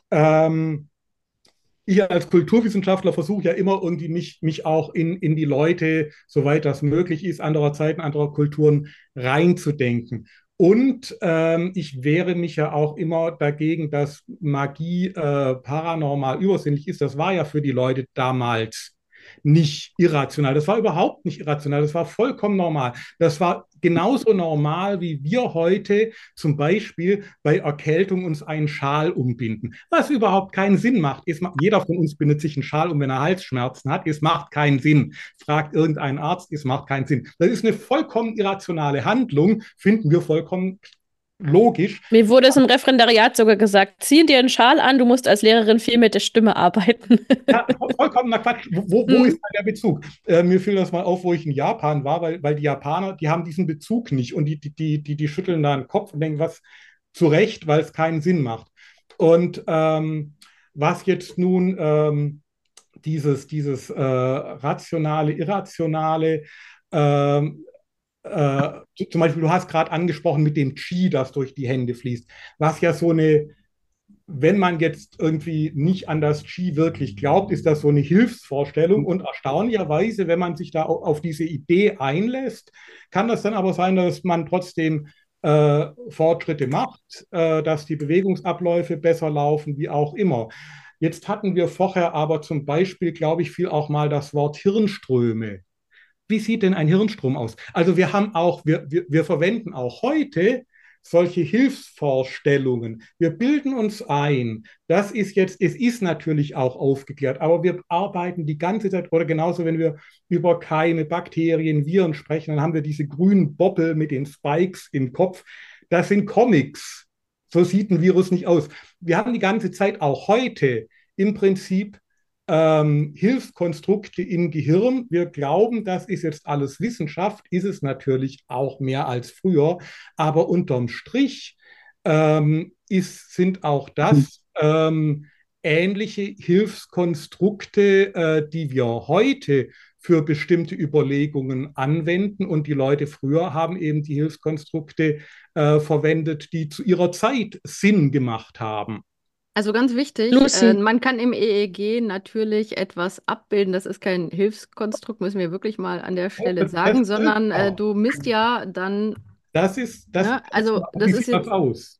Ähm, ich als Kulturwissenschaftler versuche ja immer irgendwie mich, mich auch in, in die Leute, soweit das möglich ist, anderer Zeiten, anderer Kulturen reinzudenken. Und ähm, ich wehre mich ja auch immer dagegen, dass Magie äh, paranormal übersinnlich ist. Das war ja für die Leute damals nicht irrational. Das war überhaupt nicht irrational. Das war vollkommen normal. Das war genauso normal, wie wir heute zum Beispiel bei Erkältung uns einen Schal umbinden. Was überhaupt keinen Sinn macht. Es, jeder von uns bindet sich einen Schal um, wenn er Halsschmerzen hat. Es macht keinen Sinn. Fragt irgendeinen Arzt, es macht keinen Sinn. Das ist eine vollkommen irrationale Handlung, finden wir vollkommen logisch. Mir wurde es im Referendariat sogar gesagt, zieh dir einen Schal an, du musst als Lehrerin viel mit der Stimme arbeiten. Ja, vollkommener Quatsch. Wo, wo ist da der Bezug? Äh, mir fiel das mal auf, wo ich in Japan war, weil, weil die Japaner, die haben diesen Bezug nicht und die, die, die, die, die schütteln da den Kopf und denken, was zu Recht, weil es keinen Sinn macht. Und ähm, was jetzt nun ähm, dieses, dieses äh, rationale, irrationale, ähm, äh, zum Beispiel, du hast gerade angesprochen mit dem Qi, das durch die Hände fließt, was ja so eine, wenn man jetzt irgendwie nicht an das Qi wirklich glaubt, ist das so eine Hilfsvorstellung. Und erstaunlicherweise, wenn man sich da auf diese Idee einlässt, kann das dann aber sein, dass man trotzdem äh, Fortschritte macht, äh, dass die Bewegungsabläufe besser laufen, wie auch immer. Jetzt hatten wir vorher aber zum Beispiel, glaube ich, viel auch mal das Wort Hirnströme. Wie sieht denn ein Hirnstrom aus? Also wir haben auch, wir, wir, wir verwenden auch heute solche Hilfsvorstellungen. Wir bilden uns ein, das ist jetzt, es ist natürlich auch aufgeklärt, aber wir arbeiten die ganze Zeit, oder genauso, wenn wir über Keime, Bakterien, Viren sprechen, dann haben wir diese grünen Boppel mit den Spikes im Kopf. Das sind Comics. So sieht ein Virus nicht aus. Wir haben die ganze Zeit auch heute im Prinzip ähm, Hilfskonstrukte im Gehirn. Wir glauben, das ist jetzt alles Wissenschaft, ist es natürlich auch mehr als früher, aber unterm Strich ähm, ist, sind auch das ähm, ähnliche Hilfskonstrukte, äh, die wir heute für bestimmte Überlegungen anwenden. Und die Leute früher haben eben die Hilfskonstrukte äh, verwendet, die zu ihrer Zeit Sinn gemacht haben. Also ganz wichtig, äh, Lucy, man kann im E E G natürlich etwas abbilden. Das ist kein Hilfskonstrukt, müssen wir wirklich mal an der Stelle Das, sagen, das, sondern äh, du misst ja dann, das ist, das, ne, also wie das ist sieht das jetzt, aus?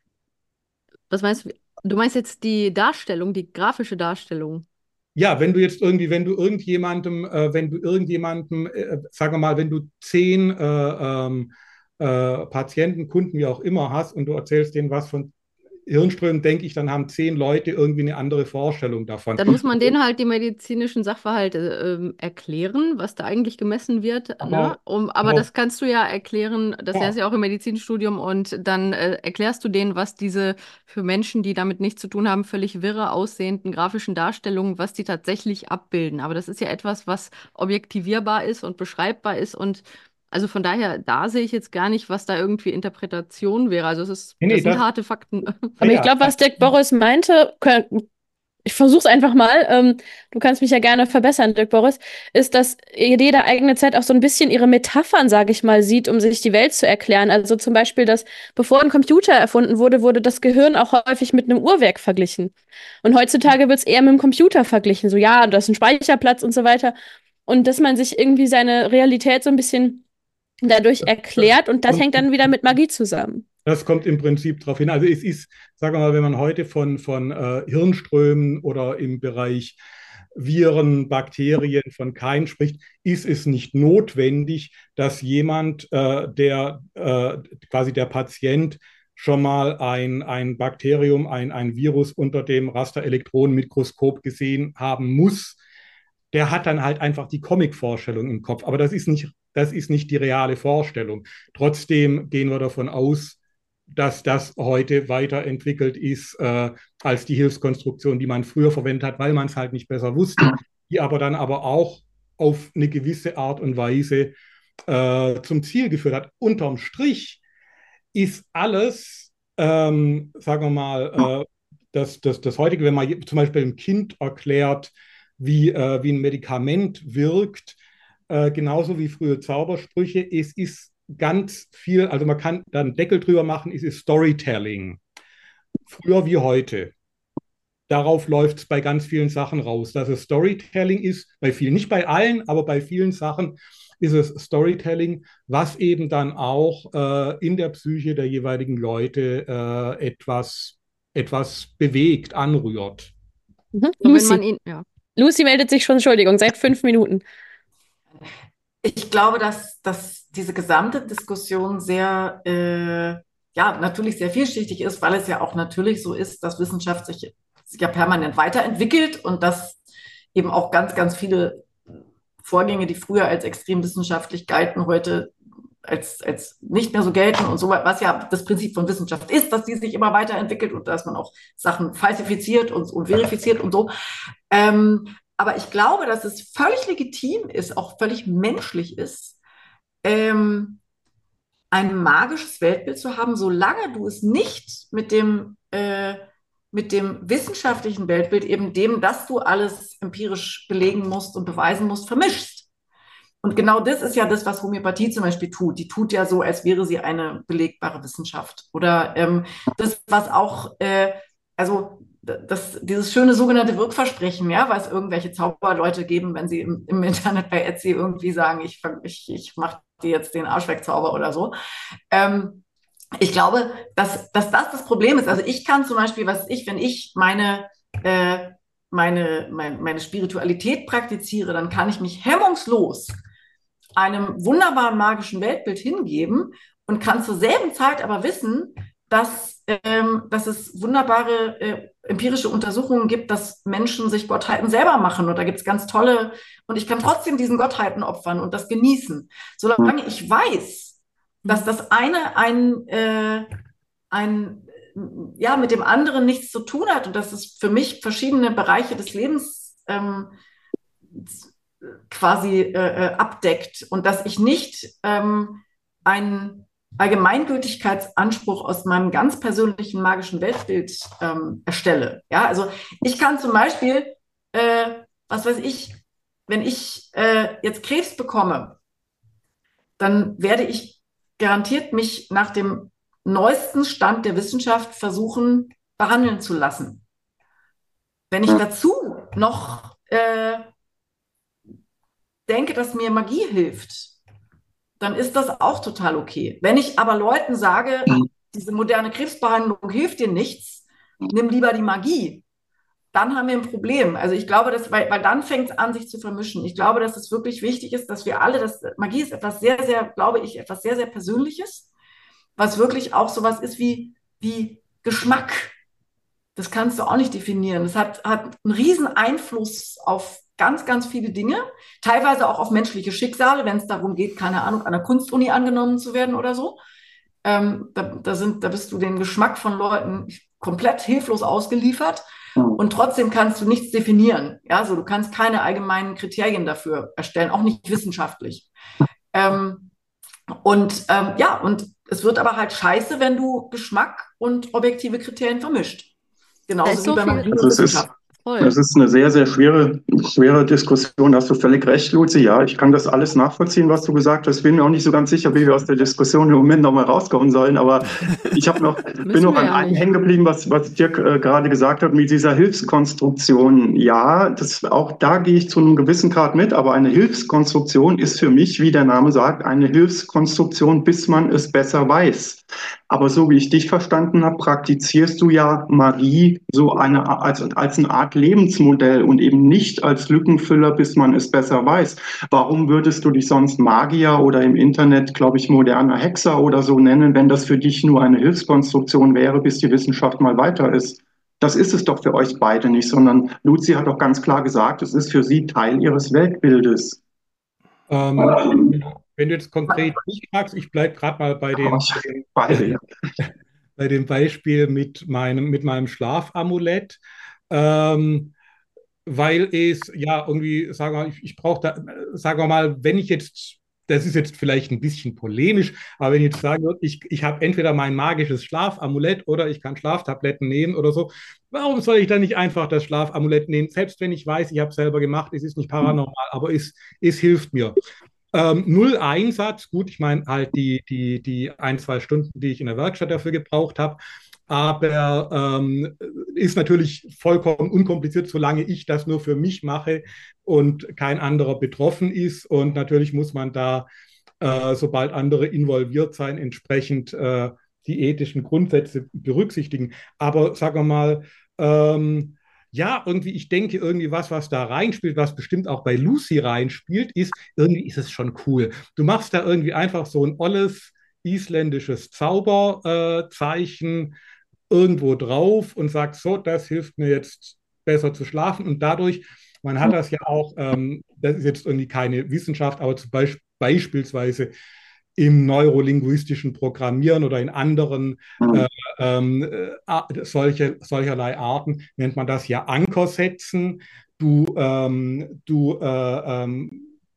was meinst du? Du meinst jetzt die Darstellung, die grafische Darstellung. Ja, wenn du jetzt irgendwie, wenn du irgendjemandem, äh, wenn du irgendjemandem, äh, sagen wir mal, wenn du zehn äh, ähm, äh, Patienten, Kunden, wie auch immer hast und du erzählst denen was von Hirnströmen, denke ich, dann haben zehn Leute irgendwie eine andere Vorstellung davon. Dann muss man denen halt die medizinischen Sachverhalte ähm, erklären, was da eigentlich gemessen wird. Aber, Ne? Um, aber aber das kannst du ja erklären, das ja, lernst du ja auch im Medizinstudium und dann äh, erklärst du denen, was diese für Menschen, die damit nichts zu tun haben, völlig wirre aussehenden grafischen Darstellungen, was die tatsächlich abbilden. Aber das ist ja etwas, was objektivierbar ist und beschreibbar ist und also von daher, da sehe ich jetzt gar nicht, was da irgendwie Interpretation wäre. Also es ist, nee, das nee, sind das, harte Fakten. Aber ich ja, glaube, ja, was Dirk Boris meinte, kö- ich versuche es einfach mal, ähm, du kannst mich ja gerne verbessern, Dirk Boris, ist, dass jede eigene Zeit auch so ein bisschen ihre Metaphern, sage ich mal, sieht, um sich die Welt zu erklären. Also zum Beispiel, dass bevor ein Computer erfunden wurde, wurde das Gehirn auch häufig mit einem Uhrwerk verglichen. Und heutzutage wird es eher mit dem Computer verglichen. So, ja, das ist ein Speicherplatz und so weiter. Und dass man sich irgendwie seine Realität so ein bisschen dadurch das erklärt und das kommt hängt dann wieder mit Magie zusammen. Das kommt im Prinzip darauf hin. Also es ist, sagen wir mal, wenn man heute von, von äh, Hirnströmen oder im Bereich Viren, Bakterien, von Keim spricht, ist es nicht notwendig, dass jemand, äh, der äh, quasi der Patient, schon mal ein, ein Bakterium, ein, ein Virus unter dem Rasterelektronenmikroskop gesehen haben muss. Der hat dann halt einfach die Comic-Vorstellung im Kopf. Aber das ist nicht, das ist nicht die reale Vorstellung. Trotzdem gehen wir davon aus, dass das heute weiterentwickelt ist äh, als die Hilfskonstruktion, die man früher verwendet hat, weil man es halt nicht besser wusste, die aber dann aber auch auf eine gewisse Art und Weise äh, zum Ziel geführt hat. Unterm Strich ist alles, ähm, sagen wir mal, äh, das, das, das heutige, wenn man zum Beispiel einem Kind erklärt, wie, äh, wie ein Medikament wirkt, äh, genauso wie frühe Zaubersprüche, es ist ganz viel, also man kann da einen Deckel drüber machen, es ist Storytelling. Früher wie heute. Darauf läuft es bei ganz vielen Sachen raus, dass es Storytelling ist, bei vielen, nicht bei allen, aber bei vielen Sachen ist es Storytelling, was eben dann auch äh, in der Psyche der jeweiligen Leute äh, etwas, etwas bewegt, anrührt. Mhm. So, wenn man Lucy. ihn, ja. Lucy meldet sich schon, Entschuldigung, seit fünf Minuten. Ich glaube, dass, dass diese gesamte Diskussion sehr, äh, ja, natürlich sehr vielschichtig ist, weil es ja auch natürlich so ist, dass Wissenschaft sich, sich ja permanent weiterentwickelt und dass eben auch ganz, ganz viele Vorgänge, die früher als extrem wissenschaftlich galten, heute als, als nicht mehr so gelten und so, was ja das Prinzip von Wissenschaft ist, dass die sich immer weiterentwickelt und dass man auch Sachen falsifiziert und, und verifiziert und so. Ähm, aber ich glaube, dass es völlig legitim ist, auch völlig menschlich ist, ähm, ein magisches Weltbild zu haben, solange du es nicht mit dem, äh, mit dem wissenschaftlichen Weltbild, eben dem, dass du alles empirisch belegen musst und beweisen musst, vermischst. Und genau das ist ja das, was Homöopathie zum Beispiel tut. Die tut ja so, als wäre sie eine belegbare Wissenschaft. Oder ähm, das, was auch, äh, also das, dieses schöne sogenannte Wirkversprechen, ja, was irgendwelche Zauberleute geben, wenn sie im, im Internet bei Etsy irgendwie sagen, ich, ich, ich mache dir jetzt den Arsch wegzauber oder so. Ähm, ich glaube, dass, dass das das Problem ist. Also ich kann zum Beispiel, was ich, wenn ich meine, äh, meine, mein, meine Spiritualität praktiziere, dann kann ich mich hemmungslos einem wunderbaren magischen Weltbild hingeben und kann zur selben Zeit aber wissen, dass, ähm, dass es wunderbare äh, empirische Untersuchungen gibt, dass Menschen sich Gottheiten selber machen. Und da gibt es ganz tolle, und ich kann trotzdem diesen Gottheiten opfern und das genießen. Solange ich weiß, dass das eine ein, äh, ein ja, mit dem anderen nichts zu tun hat und dass es für mich verschiedene Bereiche des Lebens ähm, quasi äh, abdeckt und dass ich nicht ähm, einen Allgemeingültigkeitsanspruch aus meinem ganz persönlichen magischen Weltbild ähm, erstelle. Ja, also ich kann zum Beispiel, äh, was weiß ich, wenn ich äh, jetzt Krebs bekomme, dann werde ich garantiert mich nach dem neuesten Stand der Wissenschaft versuchen, behandeln zu lassen. Wenn ich dazu noch äh, denke, dass mir Magie hilft, dann ist das auch total okay. Wenn ich aber Leuten sage, diese moderne Krebsbehandlung hilft dir nichts, nimm lieber die Magie, dann haben wir ein Problem. Also ich glaube, dass, weil, weil dann fängt es an, sich zu vermischen. Ich glaube, dass es wirklich wichtig ist, dass wir alle, das, Magie ist etwas sehr, sehr, glaube ich, etwas sehr, sehr Persönliches, was wirklich auch sowas ist wie, wie Geschmack. Das kannst du auch nicht definieren. Das hat, hat einen riesen Einfluss auf ganz, ganz viele Dinge, teilweise auch auf menschliche Schicksale, wenn es darum geht, keine Ahnung, an der Kunstuni angenommen zu werden oder so. Ähm, da, da, sind, da bist du den Geschmack von Leuten komplett hilflos ausgeliefert und trotzdem kannst du nichts definieren. Ja, also du kannst keine allgemeinen Kriterien dafür erstellen, auch nicht wissenschaftlich. Ähm, und ähm, ja, und es wird aber halt scheiße, wenn du Geschmack und objektive Kriterien vermischt. Da Genauso ist wie so bei viel Magie und Also es ist, Wissenschaft. voll. es ist eine sehr, sehr schwere, schwere Diskussion. Da hast du völlig recht, Luzi. Ja, ich kann das alles nachvollziehen, was du gesagt hast. Bin mir auch nicht so ganz sicher, wie wir aus der Diskussion im Moment nochmal rauskommen sollen. Aber ich habe noch, bin Müssen noch wir an ja einem nicht. hängen geblieben, was, was Dirk äh, gerade gesagt hat, mit dieser Hilfskonstruktion. Ja, das, auch da gehe ich zu einem gewissen Grad mit. Aber eine Hilfskonstruktion ist für mich, wie der Name sagt, eine Hilfskonstruktion, bis man es besser weiß. Aber so wie ich dich verstanden habe, praktizierst du ja Magie so eine, als, als eine Art Lebensmodell und eben nicht als Lückenfüller, bis man es besser weiß. Warum würdest du dich sonst Magier oder im Internet, glaube ich, moderner Hexer oder so nennen, wenn das für dich nur eine Hilfskonstruktion wäre, bis die Wissenschaft mal weiter ist? Das ist es doch für euch beide nicht, sondern Luzi hat doch ganz klar gesagt, es ist für sie Teil ihres Weltbildes. Ähm, wenn du jetzt konkret mich fragst, ich bleibe gerade mal bei Aber dem, ich, beide, ja. bei dem Beispiel mit meinem, mit meinem Schlafamulett, ähm, weil es ja irgendwie, sagen wir mal, ich, ich brauche da, sagen wir mal, wenn ich jetzt, das ist jetzt vielleicht ein bisschen polemisch, aber wenn ich jetzt sagen würde, ich, ich habe entweder mein magisches Schlafamulett oder ich kann Schlaftabletten nehmen oder so, warum soll ich dann nicht einfach das Schlafamulett nehmen? Selbst wenn ich weiß, ich habe es selber gemacht, es ist nicht paranormal, aber es, es hilft mir. Ähm, null Einsatz, gut, ich meine halt die, die, die ein, zwei Stunden, die ich in der Werkstatt dafür gebraucht habe, aber ähm, ist natürlich vollkommen unkompliziert, solange ich das nur für mich mache und kein anderer betroffen ist. Und natürlich muss man da, äh, sobald andere involviert sein, entsprechend äh, die ethischen Grundsätze berücksichtigen. Aber sagen wir mal, ähm, ja, irgendwie, ich denke, irgendwie was, was da reinspielt, was bestimmt auch bei Lucy reinspielt, ist, irgendwie ist es schon cool. Du machst da irgendwie einfach so ein olles isländisches Zauberzeichen irgendwo drauf und sagst, so, das hilft mir jetzt besser zu schlafen. Und dadurch, man hat das ja auch, ähm, das ist jetzt irgendwie keine Wissenschaft, aber zum Beispiel beispielsweise im neurolinguistischen Programmieren oder in anderen äh, ähm, äh, solche, solcherlei Arten nennt man das ja Anker setzen. Du, ähm, du äh, ähm,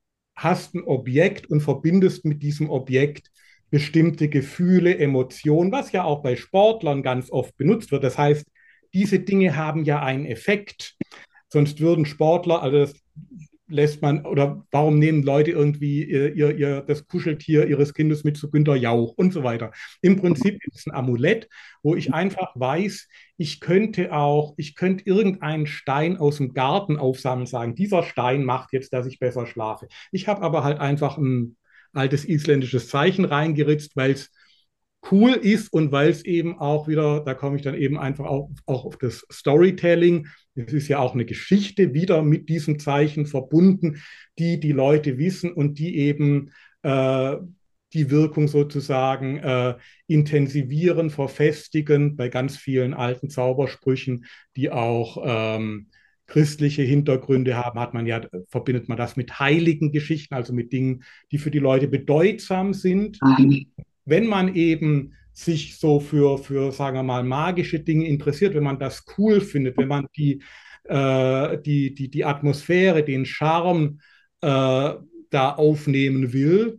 hast ein Objekt und verbindest mit diesem Objekt bestimmte Gefühle, Emotionen, was ja auch bei Sportlern ganz oft benutzt wird. Das heißt, diese Dinge haben ja einen Effekt. Sonst würden Sportler, also das lässt man, oder warum nehmen Leute irgendwie ihr, ihr, ihr, das Kuscheltier ihres Kindes mit zu Günter Jauch und so weiter. Im Prinzip ist es ein Amulett, wo ich einfach weiß, ich könnte auch, ich könnte irgendeinen Stein aus dem Garten aufsammeln, sagen, dieser Stein macht jetzt, dass ich besser schlafe. Ich habe aber halt einfach ein altes isländisches Zeichen reingeritzt, weil es cool ist und weil es eben auch wieder, da komme ich dann eben einfach auch, auch auf das Storytelling. Es ist ja auch eine Geschichte wieder mit diesem Zeichen verbunden, die die Leute wissen und die eben äh, die Wirkung sozusagen äh, intensivieren, verfestigen bei ganz vielen alten Zaubersprüchen, die auch ähm, christliche Hintergründe haben, hat man ja, verbindet man das mit heiligen Geschichten, also mit Dingen, die für die Leute bedeutsam sind. Wenn man eben sich so für, für, sagen wir mal, magische Dinge interessiert, wenn man das cool findet, wenn man die, äh, die, die, die Atmosphäre, den Charme äh, da aufnehmen will,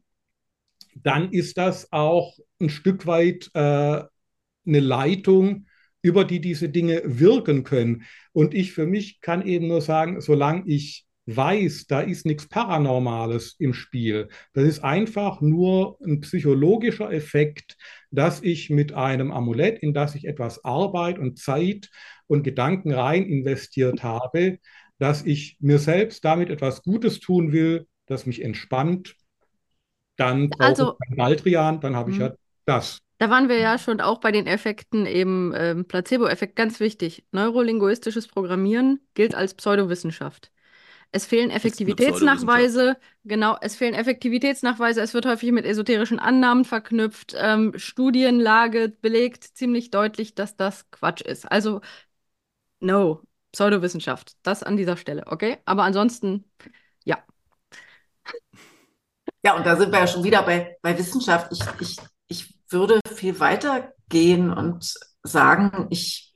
dann ist das auch ein Stück weit äh, eine Leitung, über die diese Dinge wirken können. Und ich für mich kann eben nur sagen, solange ich weiß, da ist nichts Paranormales im Spiel. Das ist einfach nur ein psychologischer Effekt, dass ich mit einem Amulett, in das ich etwas Arbeit und Zeit und Gedanken rein investiert habe, dass ich mir selbst damit etwas Gutes tun will, das mich entspannt, dann brauche ich Also, kein Baldrian, dann habe ich hm, ja das. da waren wir ja schon auch bei den Effekten, eben ähm, Placebo-Effekt, ganz wichtig. Neurolinguistisches Programmieren gilt als Pseudowissenschaft. Es fehlen Ist eine Pseudowissenschaft. Effektivitätsnachweise, genau, es fehlen Effektivitätsnachweise, es wird häufig mit esoterischen Annahmen verknüpft. Ähm, Studienlage belegt ziemlich deutlich, dass das Quatsch ist. Also No, Pseudowissenschaft. Das an dieser Stelle, okay? Aber ansonsten, ja. Ja, und da sind wir ja schon wieder bei, bei Wissenschaft. Ich, ich, ich würde viel weiter gehen und sagen, ich,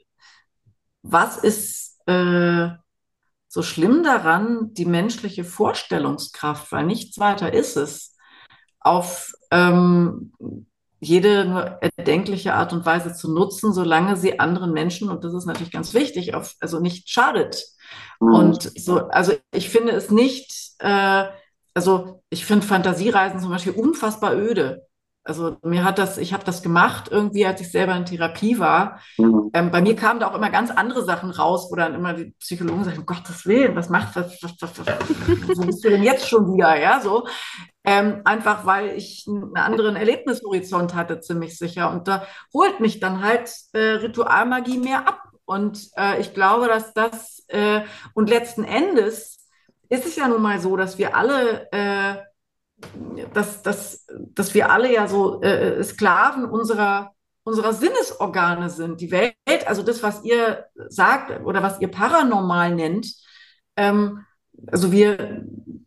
was ist äh, so schlimm daran, die menschliche Vorstellungskraft, weil nichts weiter ist es, auf ähm, jede nur erdenkliche Art und Weise zu nutzen, solange sie anderen Menschen, und das ist natürlich ganz wichtig, auf, also nicht schadet. Und so, also ich finde es nicht, äh, also ich finde Fantasiereisen zum Beispiel unfassbar öde. Also mir hat das, ich habe das gemacht irgendwie, als ich selber in Therapie war. Mhm. Ähm, bei mir kamen da auch immer ganz andere Sachen raus, wo dann immer die Psychologen sagen, um Gottes Willen, was macht, was, was, was, was, wo bist du denn jetzt schon wieder, ja, so. Ähm, einfach weil ich einen anderen Erlebnishorizont hatte, ziemlich sicher. Und da holt mich dann halt äh, Ritualmagie mehr ab. Und äh, ich glaube, dass das, äh, und letzten Endes ist es ja nun mal so, dass wir alle, äh, dass, dass, dass wir alle ja so äh, Sklaven unserer, unserer Sinnesorgane sind. Die Welt, also das, was ihr sagt oder was ihr paranormal nennt, ähm, also wir,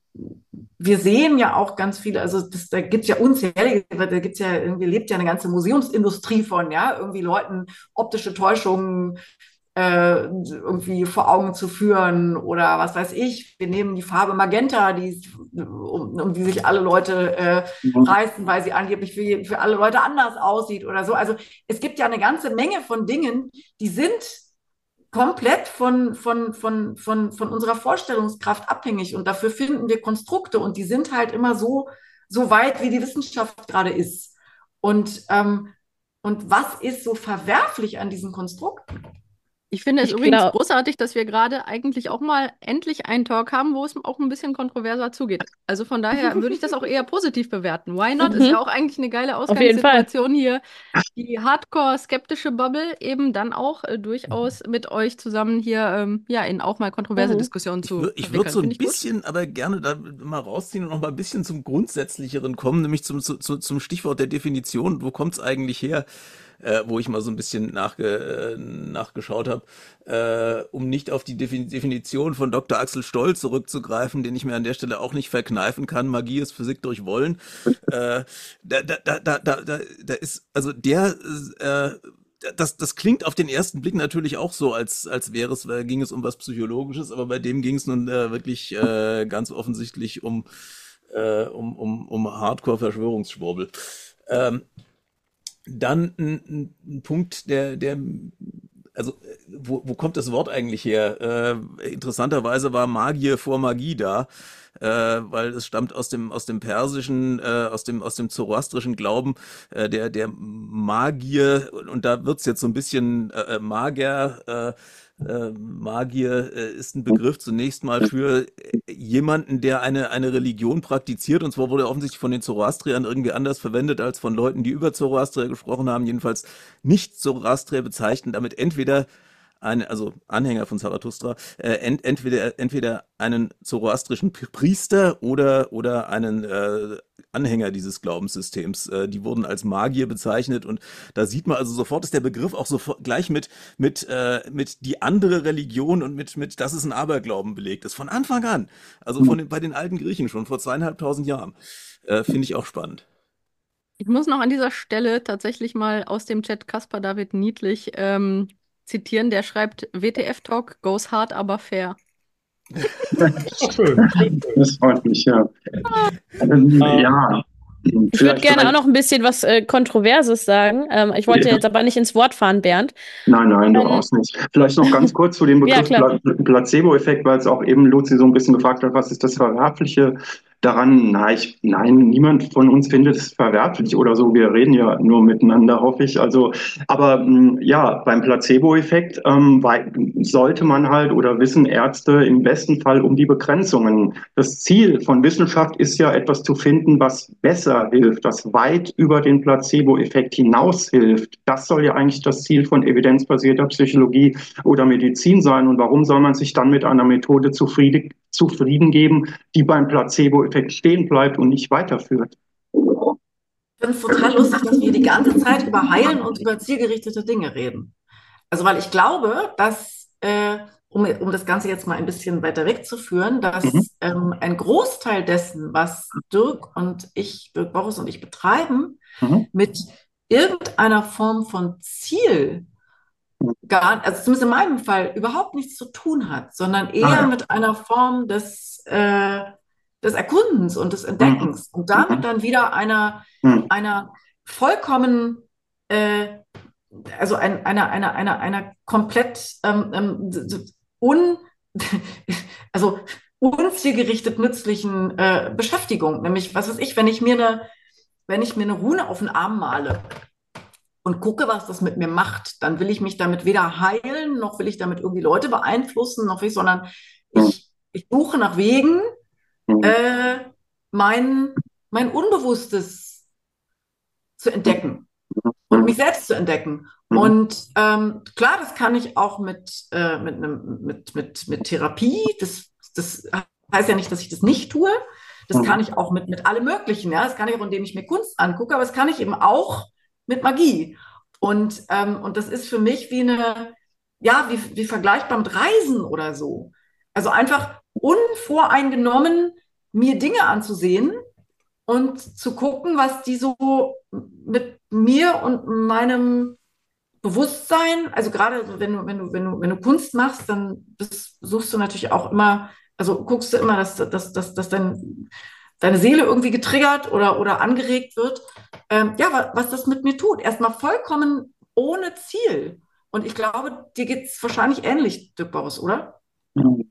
wir sehen ja auch ganz viele, also das, da gibt es ja unzählige, da gibt es ja irgendwie, lebt ja eine ganze Museumsindustrie von, ja, irgendwie Leuten optische Täuschungen äh, irgendwie vor Augen zu führen oder was weiß ich. Wir nehmen die Farbe Magenta, die, um, um die sich alle Leute äh, reißen, weil sie angeblich für, für alle Leute anders aussieht oder so. Also es gibt ja eine ganze Menge von Dingen, die sind komplett von, von, von, von, von unserer Vorstellungskraft abhängig. Und dafür finden wir Konstrukte und die sind halt immer so, so weit, wie die Wissenschaft gerade ist. Und, ähm, und was ist so verwerflich an diesen Konstrukten? Ich finde es Ich übrigens glaube, großartig, dass wir gerade eigentlich auch mal endlich einen Talk haben, wo es auch ein bisschen kontroverser zugeht. Also von daher würde ich das auch eher positiv bewerten. Why not? Ist ja mhm, auch eigentlich eine geile auf jeden Fall. Ausgangssituation hier. Die hardcore-skeptische Bubble eben dann auch äh, durchaus mit euch zusammen hier ähm, ja in auch mal kontroverse Mhm. Diskussionen Ich, zu wür- ich würde verwickeln. so Finde ein ich gut. bisschen aber gerne da mal rausziehen und noch mal ein bisschen zum Grundsätzlicheren kommen, nämlich zum, zu, zu- zum Stichwort der Definition. Wo kommt es eigentlich her? Äh, wo ich mal so ein bisschen nachge, äh, nachgeschaut habe, äh, um nicht auf die Defin Definition von Doktor Axel Stoll zurückzugreifen, den ich mir an der Stelle auch nicht verkneifen kann. Magie ist Physik durch Wollen. Äh, da, da, da, da, da, da da ist, also der, äh, das, das klingt auf den ersten Blick natürlich auch so, als, als wäre es, äh, ging es um was Psychologisches, aber bei dem ging es nun äh, wirklich äh, ganz offensichtlich um, äh, um, um, um Hardcore-Verschwörungsschwurbel. Ähm, dann ein, ein, ein Punkt, der, der, also äh, wo, wo kommt das Wort eigentlich her? Äh, interessanterweise war Magier vor Magie da, äh, weil es stammt aus dem aus dem persischen, äh, aus dem aus dem zoroastrischen Glauben, äh, der der Magier, und da wird's jetzt so ein bisschen äh, äh, Magier. Äh, äh, Magier äh, ist ein Begriff zunächst mal für äh, jemanden, der eine, eine Religion praktiziert. Und zwar wurde er offensichtlich von den Zoroastriern irgendwie anders verwendet als von Leuten, die über Zoroastrier gesprochen haben. Jedenfalls nicht Zoroastrier bezeichnen damit entweder eine, also Anhänger von Zarathustra, äh, ent, entweder, entweder einen zoroastrischen Priester oder, oder einen äh, Anhänger dieses Glaubenssystems. Äh, die wurden als Magier bezeichnet, und da sieht man also sofort, ist der Begriff auch sofort gleich mit, mit, äh, mit die andere Religion und mit, mit, das ist ein Aberglauben belegt ist. Von Anfang an. Also von den, bei den alten Griechen schon vor zweieinhalbtausend Jahren. Äh, finde ich auch spannend. Ich muss noch an dieser Stelle tatsächlich mal aus dem Chat Caspar David Niedlich ähm, zitieren. Der schreibt, W T F-Talk goes hard, aber fair. Ach, schön. Das freut mich, ja. Ähm, Ähm, ja, Ich würde vielleicht gerne auch direkt. noch ein bisschen was äh, Kontroverses sagen. Ähm, ich wollte Ja. jetzt aber nicht ins Wort fahren, Bernd. Nein, nein, du Ähm, auch nicht. Vielleicht noch ganz kurz zu dem ja, Begriff klar. Pla Placebo-Effekt, weil es auch eben Luzi so ein bisschen gefragt hat, was ist das Verwerfliche daran? Nein, ich, nein, niemand von uns findet es verwerflich oder so. Wir reden ja nur miteinander, hoffe ich. Also, aber mh, ja, beim Placebo-Effekt ähm, wei- sollte man halt oder wissen Ärzte im besten Fall um die Begrenzungen. Das Ziel von Wissenschaft ist ja etwas zu finden, was besser hilft, was weit über den Placebo-Effekt hinaus hilft. Das soll ja eigentlich das Ziel von evidenzbasierter Psychologie oder Medizin sein. Und warum soll man sich dann mit einer Methode zufrieden, zufrieden geben, die beim Placebo-Effekt stehen bleibt und nicht weiterführt? Ich finde es total lustig, dass wir die ganze Zeit über Heilen und über zielgerichtete Dinge reden. Also, weil ich glaube, dass äh, um, um das Ganze jetzt mal ein bisschen weiter wegzuführen, dass Mhm. ähm, ein Großteil dessen, was Dirk und ich, Dirk Boris und ich betreiben, Mhm. mit irgendeiner Form von Ziel gar, also zumindest in meinem Fall, überhaupt nichts zu tun hat, sondern Ah, eher ja. mit einer Form des, äh, des Erkundens und des Mhm. Entdeckens und damit Mhm. dann wieder einer, Mhm. einer vollkommen, äh, also ein, einer, einer, einer, einer komplett ähm, ähm, un, also unzielgerichtet nützlichen äh, Beschäftigung. Nämlich, was weiß ich, wenn ich mir eine, wenn ich mir eine Rune auf den Arm male und gucke, was das mit mir macht, dann will ich mich damit weder heilen, noch will ich damit irgendwie Leute beeinflussen, noch will ich, sondern Mhm. ich, ich suche nach Wegen, Mhm. äh, mein, mein Unbewusstes zu entdecken und mich selbst zu entdecken. Mhm. Und ähm, klar, das kann ich auch mit, äh, mit, einem, mit, mit, mit Therapie. Das, das heißt ja nicht, dass ich das nicht tue. Das kann Mhm. ich auch mit, mit allem Möglichen. Ja? Das kann ich auch, indem ich mir Kunst angucke, aber das kann ich eben auch mit Magie. Und, ähm, und das ist für mich wie eine, ja, wie, wie vergleichbar mit Reisen oder so. Also einfach unvoreingenommen mir Dinge anzusehen und zu gucken, was die so mit mir und meinem Bewusstsein, also gerade so, wenn du, wenn du, wenn du, wenn du Kunst machst, dann bist, suchst du natürlich auch immer, also guckst du immer, dass, dass, dass, dass dein, deine Seele irgendwie getriggert oder, oder angeregt wird. Ähm, ja, was, was das mit mir tut. Erstmal vollkommen ohne Ziel. Und ich glaube, dir geht es wahrscheinlich ähnlich, Dirk Boris, oder? Mhm.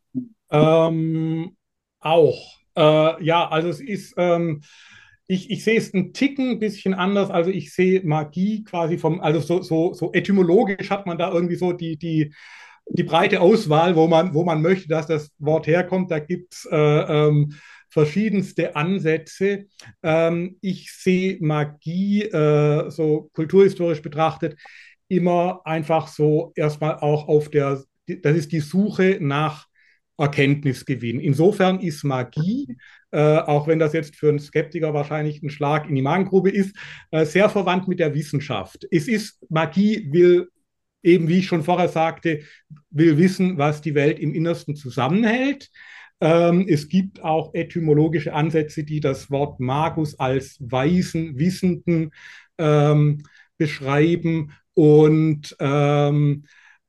Ähm, auch. Äh, ja, also es ist, ähm, ich, ich sehe es einen Ticken ein bisschen anders. Also ich sehe Magie quasi vom, also so, so, so etymologisch hat man da irgendwie so die, die, die breite Auswahl, wo man, wo man möchte, dass das Wort herkommt. Da gibt es äh, ähm, verschiedenste Ansätze. Ähm, ich sehe Magie, äh, so kulturhistorisch betrachtet, immer einfach so erstmal auch auf der, das ist die Suche nach Erkenntnisgewinn. Insofern ist Magie, äh, auch wenn das jetzt für einen Skeptiker wahrscheinlich ein Schlag in die Magengrube ist, äh, sehr verwandt mit der Wissenschaft. Es ist, Magie will eben, wie ich schon vorher sagte, will wissen, was die Welt im Innersten zusammenhält. Ähm, es gibt auch etymologische Ansätze, die das Wort Magus als Weisen, Wissenden ähm, beschreiben. Und ähm,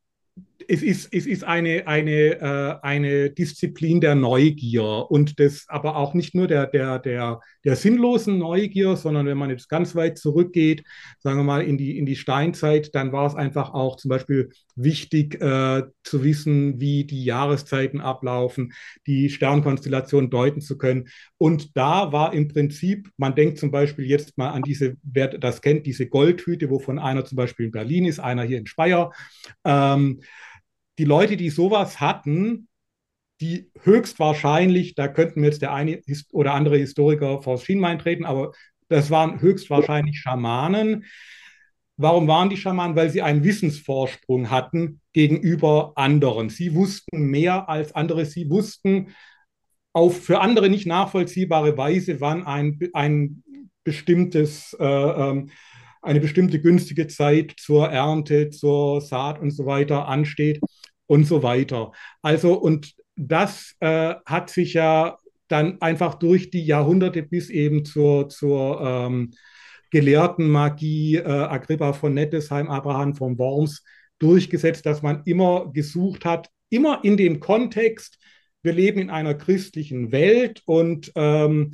es ist, es ist eine, eine, äh, eine Disziplin der Neugier und das aber auch nicht nur der, der, der, der sinnlosen Neugier, sondern wenn man jetzt ganz weit zurückgeht, sagen wir mal in die, in die Steinzeit, dann war es einfach auch zum Beispiel wichtig äh, zu wissen, wie die Jahreszeiten ablaufen, die Sternkonstellation deuten zu können. Und da war im Prinzip, man denkt zum Beispiel jetzt mal an diese, wer das kennt, diese Goldhüte, wovon einer zum Beispiel in Berlin ist, einer hier in Speyer. Ähm, die Leute, die sowas hatten, die höchstwahrscheinlich, da könnten mir jetzt der eine oder andere Historiker vors Schienbein treten, aber das waren höchstwahrscheinlich Schamanen. Warum waren die Schamanen? Weil sie einen Wissensvorsprung hatten gegenüber anderen. Sie wussten mehr als andere. Sie wussten auf für andere nicht nachvollziehbare Weise, wann ein, ein bestimmtes, äh, ähm, eine bestimmte günstige Zeit zur Ernte, zur Saat und so weiter ansteht und so weiter. Also, und das äh, hat sich ja dann einfach durch die Jahrhunderte bis eben zur, zur ähm, gelehrten Magie, äh, Agrippa von Nettesheim, Abraham von Worms, durchgesetzt, dass man immer gesucht hat, immer in dem Kontext, wir leben in einer christlichen Welt und ähm,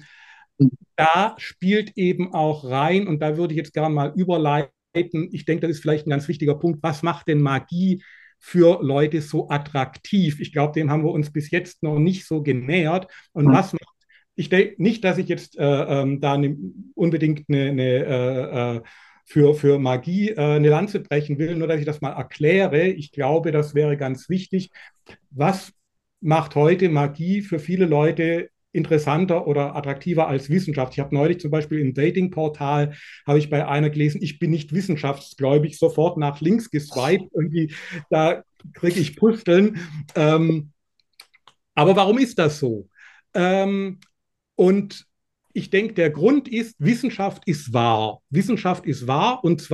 da spielt eben auch rein, und da würde ich jetzt gerne mal überleiten, ich denke, das ist vielleicht ein ganz wichtiger Punkt, was macht denn Magie für Leute so attraktiv? Ich glaube, dem haben wir uns bis jetzt noch nicht so genähert. Und was macht, ich denke nicht, dass ich jetzt äh, ähm, da ne, unbedingt eine, eine äh, äh, für, für Magie äh, eine Lanze brechen will, nur dass ich das mal erkläre. Ich glaube, das wäre ganz wichtig. Was macht heute Magie für viele Leute interessanter oder attraktiver als Wissenschaft? Ich habe neulich zum Beispiel im Datingportal, habe ich bei einer gelesen, ich bin nicht wissenschaftsgläubig, sofort nach links geswiped, irgendwie, da kriege ich Pusteln. Ähm, aber warum ist das so? Ähm, und ich denke, der Grund ist, Wissenschaft ist wahr. Wissenschaft ist wahr und zwar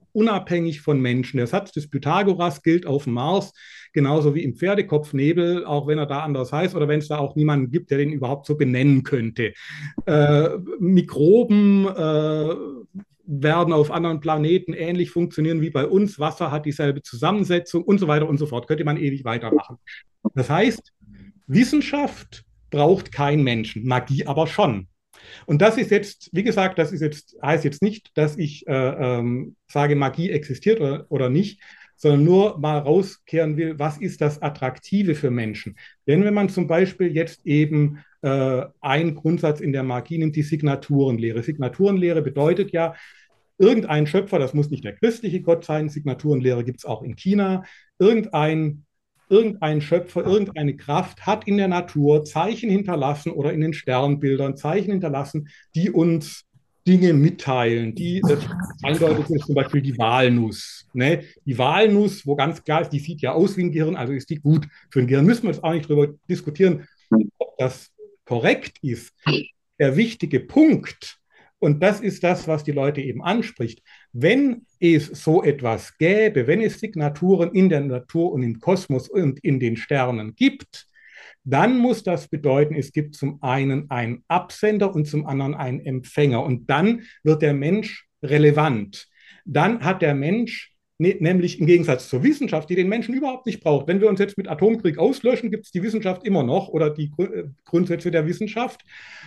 unabhängig von Menschen. Der Satz des Pythagoras gilt auf dem Mars genauso wie im Pferdekopfnebel, auch wenn er da anders heißt oder wenn es da auch niemanden gibt, der den überhaupt so benennen könnte. Äh, Mikroben äh, werden auf anderen Planeten ähnlich funktionieren wie bei uns. Wasser hat dieselbe Zusammensetzung und so weiter und so fort. Könnte man ewig weitermachen. Das heißt, Wissenschaft braucht keinen Menschen, Magie aber schon. Und das ist jetzt, wie gesagt, das ist jetzt, heißt jetzt nicht, dass ich äh, ähm, sage, Magie existiert oder, oder nicht, sondern nur mal rauskehren will, was ist das Attraktive für Menschen. Denn wenn man zum Beispiel jetzt eben äh, einen Grundsatz in der Magie nimmt, die Signaturenlehre. Signaturenlehre bedeutet ja, irgendein Schöpfer, das muss nicht der christliche Gott sein, Signaturenlehre gibt es auch in China, irgendein Irgendein Schöpfer, irgendeine Kraft hat in der Natur Zeichen hinterlassen oder in den Sternbildern Zeichen hinterlassen, die uns Dinge mitteilen. Die, das eindeutig ist zum Beispiel die Walnuss. Ne? Die Walnuss, wo ganz klar ist, die sieht ja aus wie ein Gehirn, also ist die gut. Für ein Gehirn müssen wir jetzt auch nicht darüber diskutieren, ob das korrekt ist. Der wichtige Punkt, und das ist das, was die Leute eben anspricht, wenn es so etwas gäbe, wenn es Signaturen in der Natur und im Kosmos und in den Sternen gibt, dann muss das bedeuten, es gibt zum einen einen Absender und zum anderen einen Empfänger. Und dann wird der Mensch relevant. Dann hat der Mensch, ne, nämlich im Gegensatz zur Wissenschaft, die den Menschen überhaupt nicht braucht. Wenn wir uns jetzt mit Atomkrieg auslöschen, gibt es die Wissenschaft immer noch oder die Gr- Grundsätze der Wissenschaft.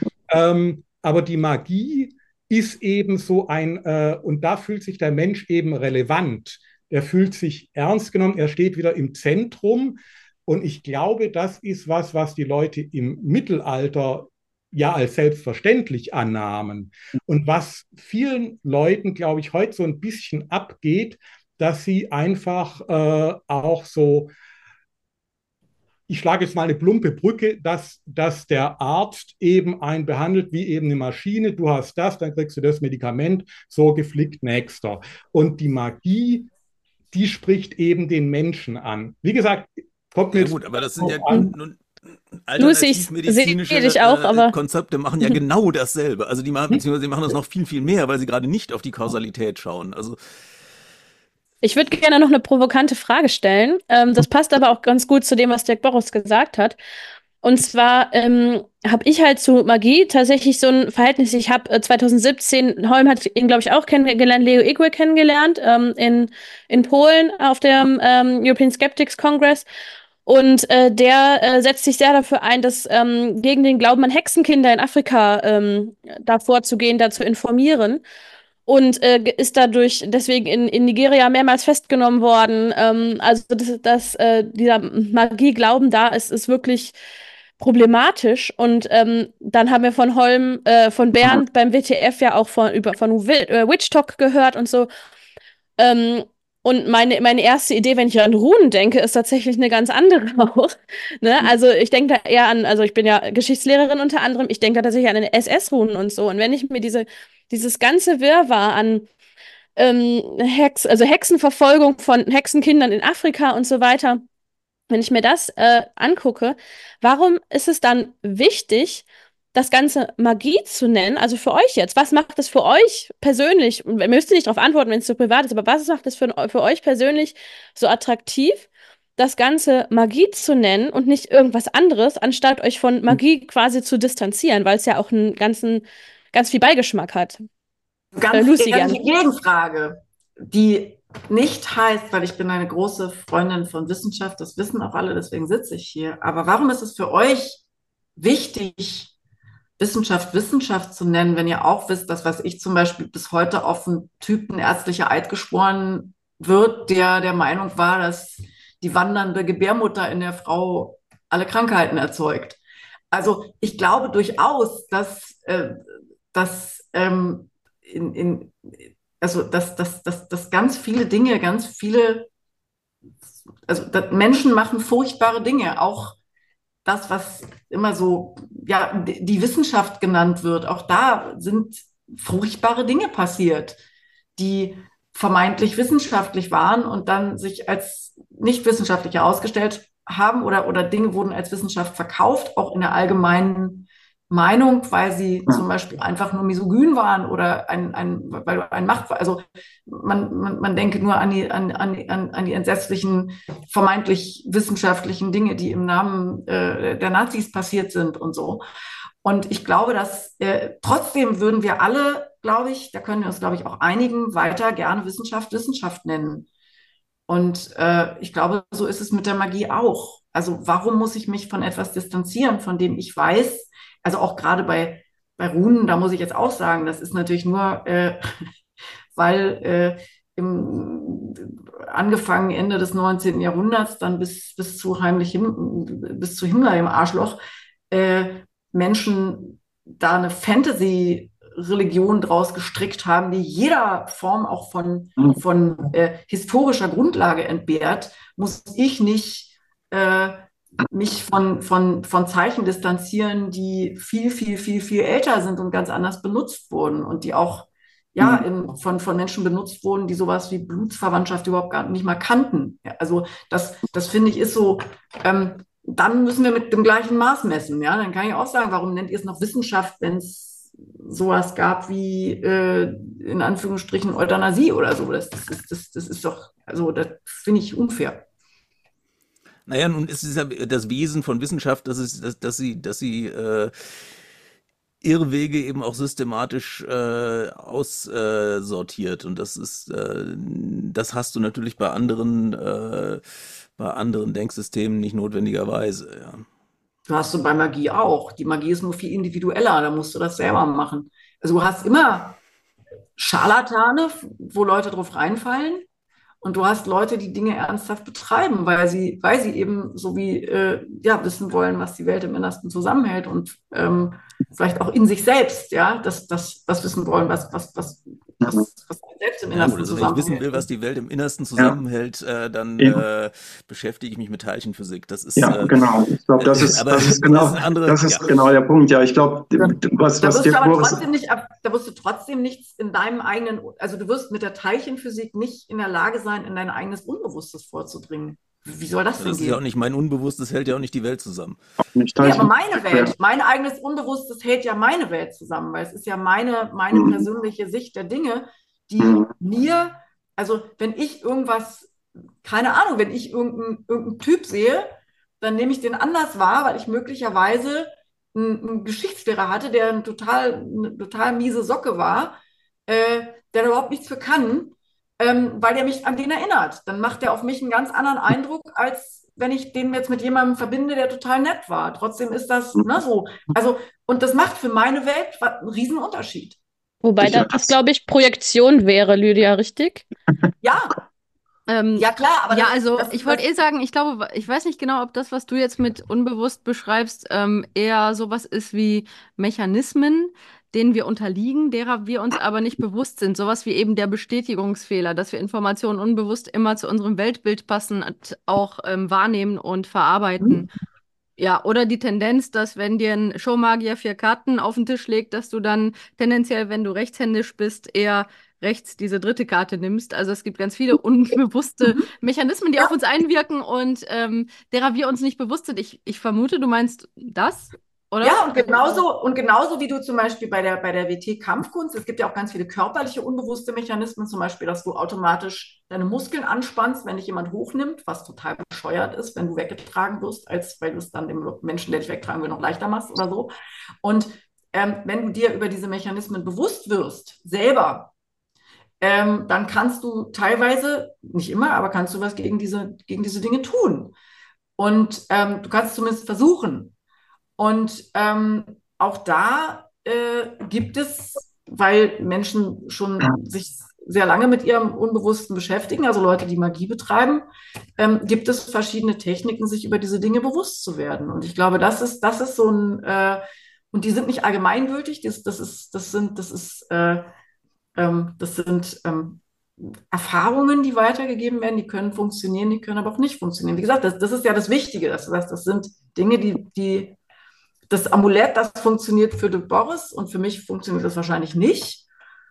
Ähm, aber die Magie ist eben so ein, äh, und da fühlt sich der Mensch eben relevant. Er fühlt sich ernst genommen, er steht wieder im Zentrum. Und ich glaube, das ist was, was die Leute im Mittelalter ja als selbstverständlich annahmen. Und was vielen Leuten, glaube ich, heute so ein bisschen abgeht, dass sie einfach äh, auch so, ich schlage jetzt mal eine plumpe Brücke, dass, dass der Arzt eben einen behandelt wie eben eine Maschine. Du hast das, dann kriegst du das Medikament, so geflickt, nächster. Und die Magie, die spricht eben den Menschen an. Wie gesagt, kommt mir Ja jetzt gut, aber das sind ja an. nun Lucy, ich alternativmedizinische sehe dich auch, äh, aber Konzepte machen ja genau dasselbe. Also die machen, beziehungsweise die machen das noch viel, viel mehr, weil sie gerade nicht auf die Kausalität schauen. Also ich würde gerne noch eine provokante Frage stellen. Ähm, das passt aber auch ganz gut zu dem, was Dirk Boris gesagt hat. Und zwar ähm, habe ich halt zu Magie tatsächlich so ein Verhältnis. Ich habe äh, zwanzig siebzehn, Holm hat ihn, glaube ich, auch kennengelernt, Leo Igwe kennengelernt, ähm, in, in Polen auf dem ähm, European Skeptics Congress. Und äh, der äh, setzt sich sehr dafür ein, dass ähm, gegen den Glauben an Hexenkinder in Afrika ähm, da vorzugehen, da zu informieren. Und äh, ist dadurch deswegen in, in Nigeria mehrmals festgenommen worden. Ähm, also das, das, äh, dieser Magie-Glauben da ist, ist wirklich problematisch. Und ähm, dann haben wir von Holm, äh, von Bernd beim W T F ja auch von, über, von Wi- äh, Witch Talk gehört und so. Ähm, und meine, meine erste Idee, wenn ich an Runen denke, ist tatsächlich eine ganz andere auch. Ne? Also ich denke da eher an, also ich bin ja Geschichtslehrerin unter anderem, ich denke da tatsächlich an den S S-Runen und so. Und wenn ich mir diese, dieses ganze Wirrwarr an ähm, Hex, also Hexenverfolgung von Hexenkindern in Afrika und so weiter, wenn ich mir das äh, angucke, warum ist es dann wichtig, das Ganze Magie zu nennen? Also für euch jetzt, was macht es für euch persönlich? Und ihr müsst nicht darauf antworten, wenn es zu privat ist, aber was macht es für, für euch persönlich so attraktiv, das Ganze Magie zu nennen und nicht irgendwas anderes, anstatt euch von Magie quasi zu distanzieren, weil es ja auch einen ganzen, ganz viel Beigeschmack hat? Äh, Ganz Lucy ehrliche gerne. Gegenfrage, die nicht heißt, weil ich bin eine große Freundin von Wissenschaft, das wissen auch alle, deswegen sitze ich hier. Aber warum ist es für euch wichtig, Wissenschaft Wissenschaft zu nennen, wenn ihr auch wisst, dass was ich zum Beispiel bis heute auf einen Typen ärztlicher Eid geschworen wird, der der Meinung war, dass die wandernde Gebärmutter in der Frau alle Krankheiten erzeugt. Also ich glaube durchaus, dass, äh, dass ähm, in, in, also dass, dass, dass, dass ganz viele Dinge, ganz viele, also dass Menschen machen furchtbare Dinge, auch das, was immer so, ja, die Wissenschaft genannt wird, auch da sind furchtbare Dinge passiert, die vermeintlich wissenschaftlich waren und dann sich als nicht wissenschaftlich ausgestellt haben oder, oder Dinge wurden als Wissenschaft verkauft, auch in der allgemeinen Meinung, weil sie zum Beispiel einfach nur misogyn waren oder ein, ein, weil du ein Macht, also man, man, man denke nur an die, an, an, an die entsetzlichen, vermeintlich wissenschaftlichen Dinge, die im Namen äh, der Nazis passiert sind und so. Und ich glaube, dass äh, trotzdem würden wir alle, glaube ich, da können wir uns, glaube ich, auch einigen, weiter gerne Wissenschaft, Wissenschaft nennen. Und äh, ich glaube, so ist es mit der Magie auch. Also warum muss ich mich von etwas distanzieren, von dem ich weiß, also auch gerade bei, bei Runen, da muss ich jetzt auch sagen, das ist natürlich nur, äh, weil äh, im, angefangen Ende des neunzehnten Jahrhunderts, dann bis, bis zu heimlich Him bis zu Himmler im Arschloch, äh, Menschen da eine Fantasy-Religion draus gestrickt haben, die jeder Form auch von, von äh, historischer Grundlage entbehrt, muss ich nicht äh, mich von, von, von Zeichen distanzieren, die viel, viel, viel, viel älter sind und ganz anders benutzt wurden und die auch ja, in, von, von Menschen benutzt wurden, die sowas wie Blutsverwandtschaft überhaupt gar nicht mal kannten. Ja, also das, das finde ich ist so, ähm, dann müssen wir mit dem gleichen Maß messen. Ja? Dann kann ich auch sagen, warum nennt ihr es noch Wissenschaft, wenn es sowas gab wie äh, in Anführungsstrichen Euthanasie oder so. Das, das, ist, das, das ist doch, also das finde ich unfair. Naja, nun ist es ja das Wesen von Wissenschaft, dass, es, dass, dass sie, dass sie äh, Irrwege eben auch systematisch äh, aussortiert. Und das ist, äh, das hast du natürlich bei anderen, äh, bei anderen Denksystemen nicht notwendigerweise. Ja. Du hast du bei Magie auch. Die Magie ist nur viel individueller, da musst du das selber machen. Also du hast immer Scharlatane, wo Leute drauf reinfallen. Und du hast Leute, die Dinge ernsthaft betreiben, weil sie, weil sie eben so wie äh, ja, wissen wollen, was die Welt im Innersten zusammenhält und ähm, vielleicht auch in sich selbst, ja, das, das, das wissen wollen, was, was, was, was, was selbst im Ja, Innersten also wenn ich wissen zusammenhält. will, was die Welt im Innersten zusammenhält, äh, dann Ja. äh, beschäftige ich mich mit Teilchenphysik. Das ist, Ja, äh, genau. Ich glaube, das ist, aber das ist das genau, ist ein andere, das ist ja. genau der Punkt. Ja, ich glaube, Da, was, da was wirst dir du aber Boris, trotzdem nicht, ab- da wirst du trotzdem nichts in deinem eigenen, also du wirst mit der Teilchenphysik nicht in der Lage sein, in dein eigenes Unbewusstes vorzudringen. Wie soll das denn Das ist ja auch gehen? nicht mein Unbewusstes, hält ja auch nicht die Welt zusammen. nicht Nee, aber Teilchen, meine Welt, mein eigenes Unbewusstes hält ja meine Welt zusammen, weil es ist ja meine, meine Mhm. persönliche Sicht der Dinge, die Mhm. mir, also wenn ich irgendwas, keine Ahnung, wenn ich irgendeinen irgendeinen Typ sehe, dann nehme ich den anders wahr, weil ich möglicherweise einen, einen Geschichtslehrer hatte, der ein total, eine total miese Socke war, äh, der da überhaupt nichts für kann, ähm, weil der mich an den erinnert. Dann macht der auf mich einen ganz anderen Eindruck, als wenn ich den jetzt mit jemandem verbinde, der total nett war. Trotzdem ist das, ne, so. Also, und das macht für meine Welt wa- einen riesen Unterschied. Wobei Sicher. das, glaube ich, Projektion wäre, Lydia, richtig? Ja, Ähm, ja klar, aber ja, das, also das, ich wollte das, eh sagen, ich glaube, ich weiß nicht genau, ob das, was du jetzt mit unbewusst beschreibst, ähm, eher sowas ist wie Mechanismen, denen wir unterliegen, derer wir uns aber nicht bewusst sind. Sowas wie eben der Bestätigungsfehler, dass wir Informationen unbewusst immer zu unserem Weltbild passend auch ähm, wahrnehmen und verarbeiten. Ja, oder die Tendenz, dass wenn dir ein Showmagier vier Karten auf den Tisch legt, dass du dann tendenziell, wenn du rechtshändisch bist, eher rechts diese dritte Karte nimmst. Also es gibt ganz viele unbewusste Mechanismen, die auf uns einwirken und ähm, derer wir uns nicht bewusst sind. Ich, ich vermute, du meinst das, oder? ja, und genauso, und genauso wie du zum Beispiel bei der, bei der W T-Kampfkunst, es gibt ja auch ganz viele körperliche unbewusste Mechanismen, zum Beispiel, dass du automatisch deine Muskeln anspannst, wenn dich jemand hochnimmt, was total bescheuert ist, wenn du weggetragen wirst, als weil du es dann dem Menschen, der dich wegtragen will, noch leichter machst oder so. Und ähm, wenn du dir über diese Mechanismen bewusst wirst, selber, ähm, dann kannst du teilweise, nicht immer, aber kannst du was gegen diese, gegen diese Dinge tun. Und ähm, du kannst es zumindest versuchen. Und ähm, auch da äh, gibt es, weil Menschen schon sich sehr lange mit ihrem Unbewussten beschäftigen, also Leute, die Magie betreiben, ähm, gibt es verschiedene Techniken, sich über diese Dinge bewusst zu werden. Und ich glaube, das ist, das ist so ein, äh, und die sind nicht allgemeingültig, das, das ist, das sind, das ist, äh, ähm, das sind ähm, Erfahrungen, die weitergegeben werden, die können funktionieren, die können aber auch nicht funktionieren. Wie gesagt, das, das ist ja das Wichtige, dass du sagst, das sind Dinge, die, die das Amulett, das funktioniert für Dirk Boris und für mich funktioniert das wahrscheinlich nicht.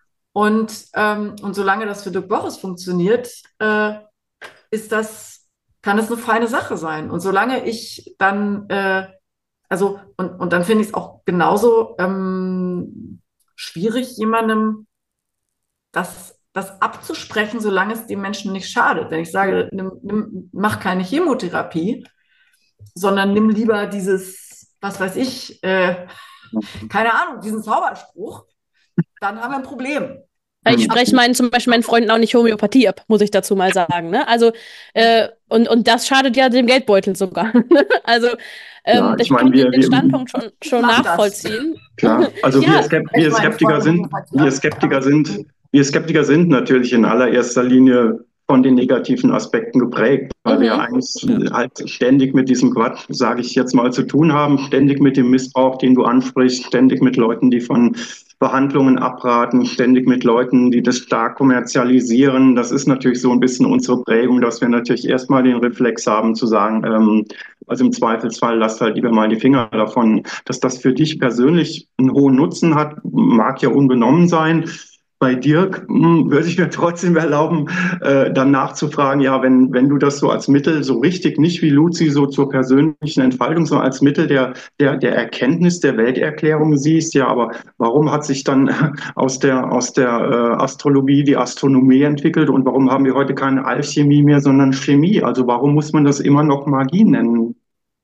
Und, ähm, und solange das für Dirk Boris funktioniert, äh, ist das, kann das eine feine Sache sein. Und solange ich dann äh, Also, und, und dann finde ich es auch genauso ähm, schwierig, jemandem das, das abzusprechen, solange es dem Menschen nicht schadet. Wenn ich sage, nimm, nimm, mach keine Chemotherapie, sondern nimm lieber dieses, was weiß ich, äh, keine Ahnung, diesen Zauberspruch, dann haben wir ein Problem. Ich spreche meinen, zum Beispiel meinen Freunden auch nicht Homöopathie ab, muss ich dazu mal sagen. Ne? Also, äh, und, und das schadet ja dem Geldbeutel sogar. Also, ähm, Ja, ich ich meine, kann den, wir, den wir, Standpunkt schon, schon Mach das. nachvollziehen. klar, also wir, Ja, Skep Ich wir meine, Skeptiker von sind, Homöopathie wir ab. Skeptiker sind, wir Skeptiker sind natürlich in allererster Linie von den negativen Aspekten geprägt, weil wir ja mhm. eigentlich Ja. halt ständig mit diesem Quatsch, sage ich jetzt mal, zu tun haben, ständig mit dem Missbrauch, den du ansprichst, ständig mit Leuten, die von Behandlungen abraten, ständig mit Leuten, die das stark kommerzialisieren. Das ist natürlich so ein bisschen unsere Prägung, dass wir natürlich erstmal den Reflex haben zu sagen, ähm, also im Zweifelsfall lasst halt lieber mal die Finger davon. Dass das für dich persönlich einen hohen Nutzen hat, mag ja unbenommen sein. Bei Dirk hm, würde ich mir trotzdem erlauben, äh, dann nachzufragen, ja, wenn, wenn du das so als Mittel so richtig, nicht wie Luzi so zur persönlichen Entfaltung, sondern als Mittel der, der, der Erkenntnis, der Welterklärung siehst, ja, aber warum hat sich dann aus der, aus der äh, Astrologie die Astronomie entwickelt und warum haben wir heute keine Alchemie mehr, sondern Chemie? Also warum muss man das immer noch Magie nennen?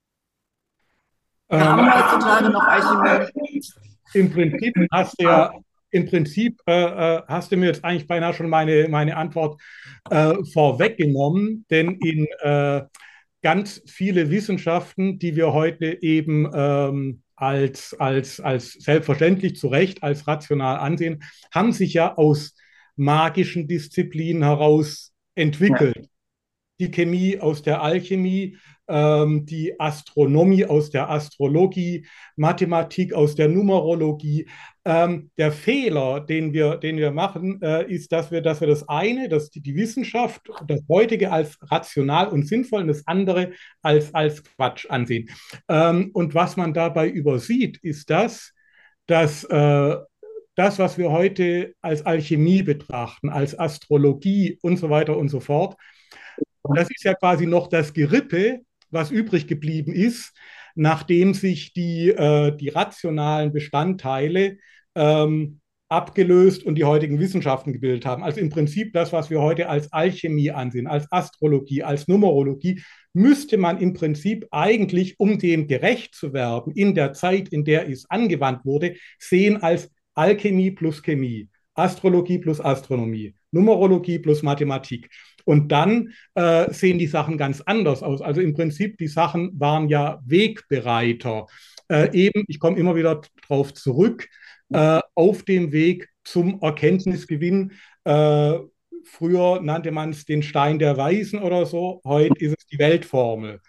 Wir Ähm, haben heutzutage noch Alchemie. Im Prinzip hast du ja, im Prinzip äh, äh, hast du mir jetzt eigentlich beinahe schon meine, meine Antwort äh, vorweggenommen, denn in äh, ganz viele Wissenschaften, die wir heute eben ähm, als, als, als selbstverständlich zu Recht als rational ansehen, haben sich ja aus magischen Disziplinen heraus Ja. entwickelt. Die Chemie aus der Alchemie, ähm, die Astronomie aus der Astrologie, Mathematik aus der Numerologie. Ähm, der Fehler, den wir, den wir machen, äh, ist, dass wir, dass wir das eine, dass die, die Wissenschaft, das heutige als rational und sinnvoll und das andere als, als Quatsch ansehen. Ähm, und was man dabei übersieht, ist das, dass äh, das, was wir heute als Alchemie betrachten, als Astrologie und so weiter und so fort, das ist ja quasi noch das Gerippe, was übrig geblieben ist, nachdem sich die, äh, die rationalen Bestandteile ähm, abgelöst und die heutigen Wissenschaften gebildet haben. Also im Prinzip das, was wir heute als Alchemie ansehen, als Astrologie, als Numerologie, müsste man im Prinzip eigentlich, um dem gerecht zu werden, in der Zeit, in der es angewandt wurde, sehen als Alchemie plus Chemie, Astrologie plus Astronomie, Numerologie plus Mathematik. Und dann äh, sehen die Sachen ganz anders aus. Also im Prinzip, die Sachen waren ja Wegbereiter. Äh, eben, ich komme immer wieder darauf zurück, äh, auf dem Weg zum Erkenntnisgewinn. Äh, früher nannte man es den Stein der Weisen oder so, heute ist es die Weltformel.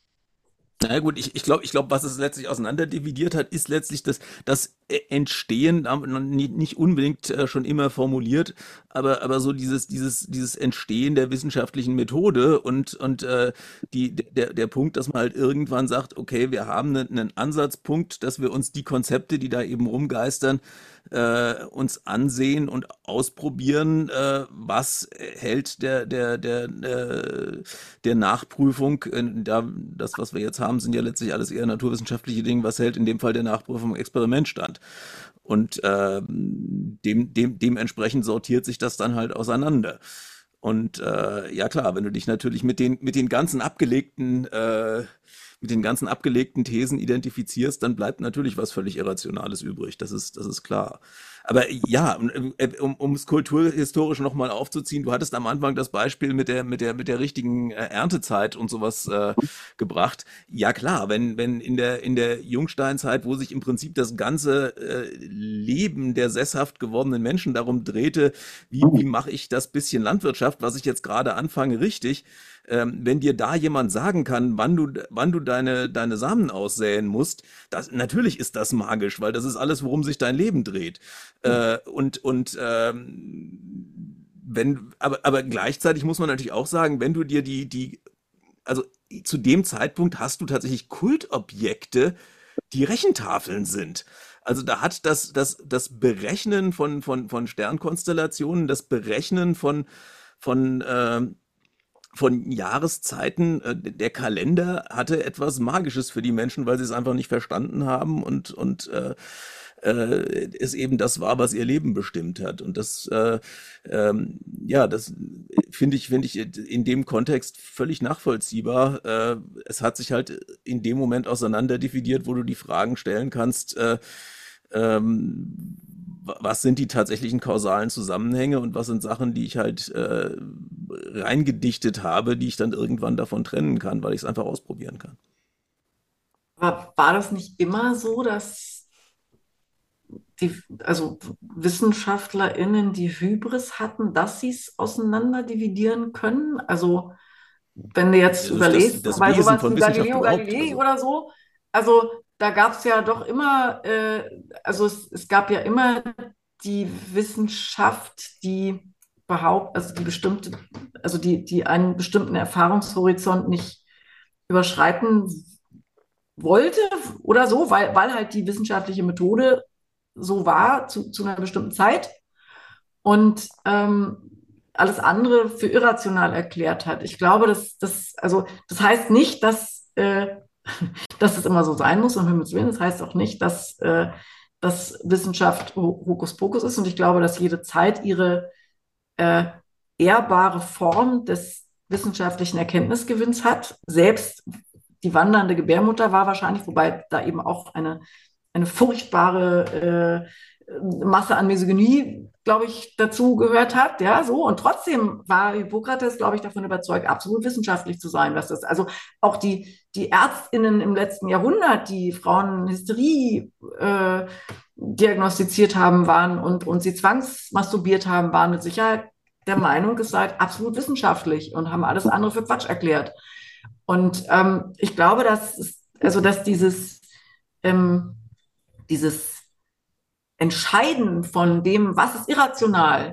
Na ja, gut, ich, ich glaube, ich glaub, was es letztlich auseinanderdividiert hat, ist letztlich das, das Entstehen, ähm, nicht nicht unbedingt äh, schon immer formuliert, aber, aber so dieses, dieses, dieses Entstehen der wissenschaftlichen Methode und, und äh, die, der, der Punkt, dass man halt irgendwann sagt, okay, wir haben einen, einen Ansatzpunkt, dass wir uns die Konzepte, die da eben rumgeistern, äh, uns ansehen und ausprobieren, äh, was hält der, der, der, äh, der Nachprüfung, äh, da, das, was wir jetzt haben, sind ja letztlich alles eher naturwissenschaftliche Dinge, was hält in dem Fall der Nachprüfung im Experiment stand. Und äh, dem, dem, dementsprechend sortiert sich das dann halt auseinander. Und äh, ja klar, wenn du dich natürlich mit den, mit den ganzen abgelegten äh, mit den ganzen abgelegten Thesen identifizierst, dann bleibt natürlich was völlig Irrationales übrig. Das ist, das ist klar. Aber ja, um, um es kulturhistorisch nochmal aufzuziehen, du hattest am Anfang das Beispiel mit der, mit der, mit der richtigen äh, Erntezeit und sowas äh, gebracht. Ja klar, wenn, wenn in der, in der Jungsteinzeit, wo sich im Prinzip das ganze äh, Leben der sesshaft gewordenen Menschen darum drehte, wie, wie mache ich das bisschen Landwirtschaft, was ich jetzt gerade anfange, richtig, ähm, wenn dir da jemand sagen kann, wann du, wann du deine, deine Samen aussäen musst, das, natürlich ist das magisch, weil das ist alles, worum sich dein Leben dreht. Äh, und und ähm, wenn, aber, aber gleichzeitig muss man natürlich auch sagen, wenn du dir die, die, also zu dem Zeitpunkt hast du tatsächlich Kultobjekte, die Rechentafeln sind. Also da hat das, das, das Berechnen von, von, von Sternkonstellationen, das Berechnen von, von ähm, von Jahreszeiten, äh, der Kalender hatte etwas Magisches für die Menschen, weil sie es einfach nicht verstanden haben und, und äh, äh, es eben das war, was ihr Leben bestimmt hat. Und das, äh, ähm, ja, das finde ich, finde ich in dem Kontext völlig nachvollziehbar. Äh, es hat sich halt in dem Moment auseinanderdividiert, wo du die Fragen stellen kannst, äh, ähm, was sind die tatsächlichen kausalen Zusammenhänge und was sind Sachen, die ich halt äh, reingedichtet habe, die ich dann irgendwann davon trennen kann, weil ich es einfach ausprobieren kann. Aber war das nicht immer so, dass die, also WissenschaftlerInnen die Hybris hatten, dass sie es auseinander dividieren können? Also wenn du jetzt Das ist das, überlegst, das bei Wesen sowas von wie Wissenschaft Galileo überhaupt. Galilei Also, oder so, also da gab es ja doch immer, äh, also es, es gab ja immer die Wissenschaft, die behauptet, also die bestimmte, also die, die einen bestimmten Erfahrungshorizont nicht überschreiten wollte oder so, weil, weil halt die wissenschaftliche Methode so war zu, zu einer bestimmten Zeit und ähm, alles andere für irrational erklärt hat. Ich glaube, dass das, also das heißt nicht, dass, äh, dass es immer so sein muss, um Himmels Willen. Das heißt auch nicht, dass, äh, dass Wissenschaft Hokuspokus ist. Und ich glaube, dass jede Zeit ihre äh, ehrbare Form des wissenschaftlichen Erkenntnisgewinns hat. Selbst die wandernde Gebärmutter war wahrscheinlich, wobei da eben auch eine, eine furchtbare äh, Masse an Misogynie, glaube ich, dazu gehört hat. Ja, so. Und trotzdem war Hippokrates, glaube ich, davon überzeugt, absolut wissenschaftlich zu sein, was das, also auch die, die ÄrztInnen im letzten Jahrhundert, die Frauen Hysterie äh, diagnostiziert haben, waren und, und sie zwangsmasturbiert haben, waren mit Sicherheit der Meinung, es sei absolut wissenschaftlich und haben alles andere für Quatsch erklärt. Und ähm, ich glaube, dass, also, dass dieses, ähm, dieses Entscheiden von dem, was ist irrational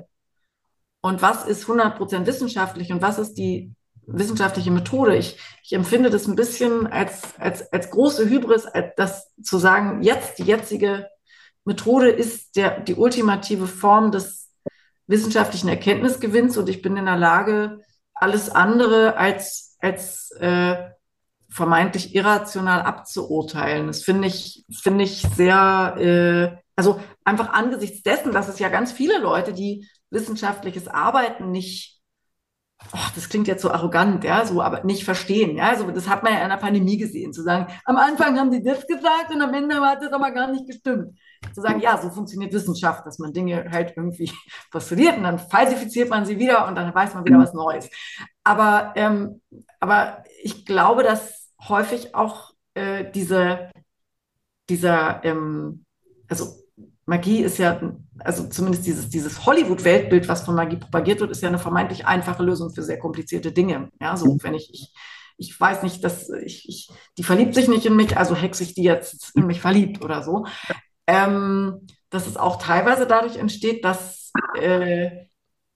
und was ist hundert Prozent wissenschaftlich und was ist die wissenschaftliche Methode. Ich, ich empfinde das ein bisschen als, als, als große Hybris, als das zu sagen, jetzt die jetzige Methode ist der, die ultimative Form des wissenschaftlichen Erkenntnisgewinns und ich bin in der Lage, alles andere als, als äh, vermeintlich irrational abzuurteilen. Das finde ich, finde ich sehr, äh, also einfach angesichts dessen, dass es ja ganz viele Leute, die wissenschaftliches Arbeiten nicht, oh, das klingt jetzt so arrogant, ja, so, aber nicht verstehen, ja, also das hat man ja in der Pandemie gesehen, zu sagen, am Anfang haben sie das gesagt und am Ende hat das aber gar nicht gestimmt. Zu sagen, ja, so funktioniert Wissenschaft, dass man Dinge halt irgendwie postuliert und dann falsifiziert man sie wieder und dann weiß man wieder was Neues. Aber, ähm, aber ich glaube, dass häufig auch äh, diese, dieser, ähm, also Magie ist ja, also zumindest dieses, dieses Hollywood-Weltbild, was von Magie propagiert wird, ist ja eine vermeintlich einfache Lösung für sehr komplizierte Dinge. Ja, so wenn ich, ich, ich weiß nicht, dass ich, ich, die verliebt sich nicht in mich, also hexe ich die jetzt in mich verliebt oder so. Ähm, dass es auch teilweise dadurch entsteht, dass, äh,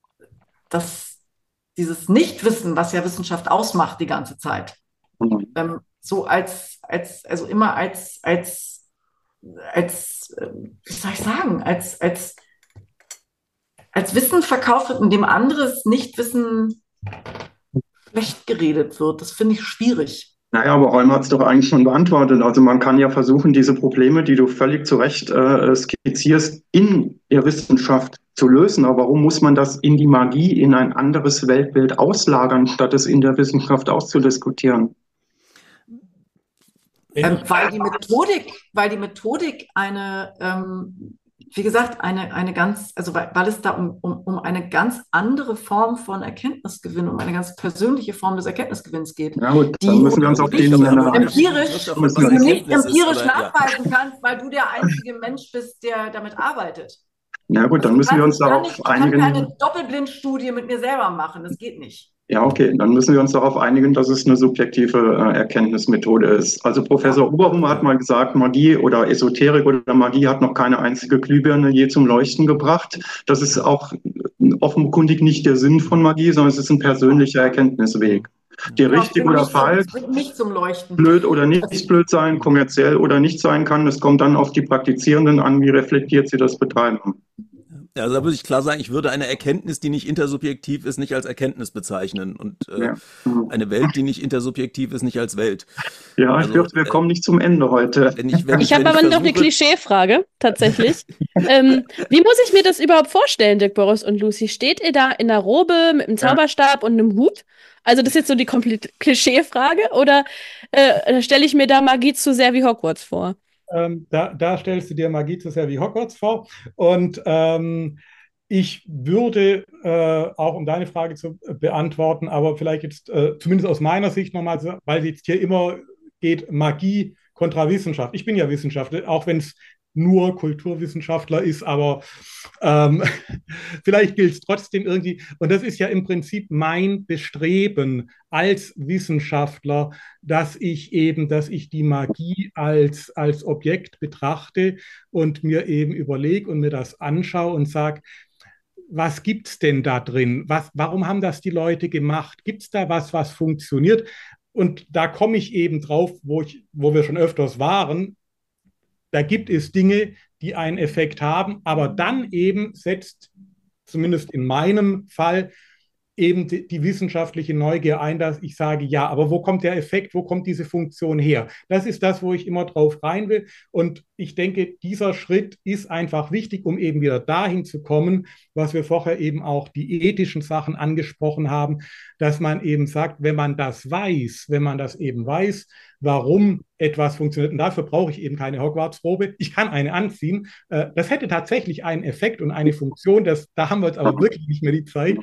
dass dieses Nichtwissen, was ja Wissenschaft ausmacht die ganze Zeit, ähm, so als, als, also immer als, als, als, äh, wie soll ich sagen, als, als, als Wissen verkauft wird, in dem anderes Nichtwissen schlecht geredet wird. Das finde ich schwierig. Naja, aber Holm hat es doch eigentlich schon beantwortet. Also man kann ja versuchen, diese Probleme, die du völlig zu Recht äh, skizzierst, in der Wissenschaft zu lösen. Aber warum muss man das in die Magie, in ein anderes Weltbild auslagern, statt es in der Wissenschaft auszudiskutieren? Ähm, weil die Methodik, weil die Methodik eine, ähm, wie gesagt, eine, eine ganz, also weil, weil es da um, um, um eine ganz andere Form von Erkenntnisgewinn, um eine ganz persönliche Form des Erkenntnisgewinns geht. Ja gut, die dann müssen wir uns auf den empirisch, davon, was die du nicht Erkenntnis ist, empirisch aber, ja. nachweisen kannst, weil du der einzige Mensch bist, der damit arbeitet. Ja gut, dann Also müssen wir uns ich kann darauf nicht, ich kann keine einigen. Doppelblindstudie mit mir selber machen, das geht nicht. Ja, okay, dann müssen wir uns darauf einigen, dass es eine subjektive äh, Erkenntnismethode ist. Also Professor Oberhummer hat mal gesagt, Magie oder Esoterik oder Magie hat noch keine einzige Glühbirne je zum Leuchten gebracht. Das ist auch offenkundig nicht der Sinn von Magie, sondern es ist ein persönlicher Erkenntnisweg. Der Genau, richtig bringt oder mich zum- falsch, bringt mich zum Leuchten. blöd oder nicht blöd sein, kommerziell oder nicht sein kann, das kommt dann auf die Praktizierenden an, wie reflektiert sie das betreiben. Also da würde ich klar sagen, ich würde eine Erkenntnis, die nicht intersubjektiv ist, nicht als Erkenntnis bezeichnen und äh, Ja. eine Welt, die nicht intersubjektiv ist, nicht als Welt. Ja, ich Also fürchte, wir äh, kommen nicht zum Ende heute. wenn ich, wenn Ich ich, habe wenn ich aber noch eine versuche, Klischeefrage, tatsächlich. ähm, wie muss ich mir das überhaupt vorstellen, Dirk, Boris und Lucy? Steht ihr da in der Robe mit einem Ja. Zauberstab und einem Hut? Also das ist jetzt so die komplette Klischeefrage? Oder äh, stelle ich mir da Magie zu sehr wie Hogwarts vor? Ähm, da, da stellst du dir Magie zu sehr wie Hogwarts vor. Und ähm, ich würde, äh, auch um deine Frage zu beantworten, aber vielleicht jetzt äh, zumindest aus meiner Sicht nochmal, so, weil es jetzt hier immer geht, Magie kontra Wissenschaft. Ich bin ja Wissenschaftler, auch wenn es nur Kulturwissenschaftler ist, aber ähm, vielleicht gilt es trotzdem irgendwie. Und das ist ja im Prinzip mein Bestreben als Wissenschaftler, dass ich eben, dass ich die Magie als, als Objekt betrachte und mir eben überlege und mir das anschaue und sage, was gibt es denn da drin? Was, warum haben das die Leute gemacht? Gibt es da was, was funktioniert? Und da komme ich eben drauf, wo, ich, wo wir schon öfters waren. Da gibt es Dinge, die einen Effekt haben, aber dann eben setzt, zumindest in meinem Fall, eben die, die wissenschaftliche Neugier ein, dass ich sage, ja, aber wo kommt der Effekt, wo kommt diese Funktion her? Das ist das, wo ich immer drauf rein will. Und ich denke, dieser Schritt ist einfach wichtig, um eben wieder dahin zu kommen, was wir vorher eben auch die ethischen Sachen angesprochen haben, dass man eben sagt, wenn man das weiß, wenn man das eben weiß, warum etwas funktioniert. Und dafür brauche ich eben keine Hogwarts-Robe. Ich kann eine anziehen. Das hätte tatsächlich einen Effekt und eine Funktion. Das, da haben wir jetzt aber wirklich nicht mehr die Zeit.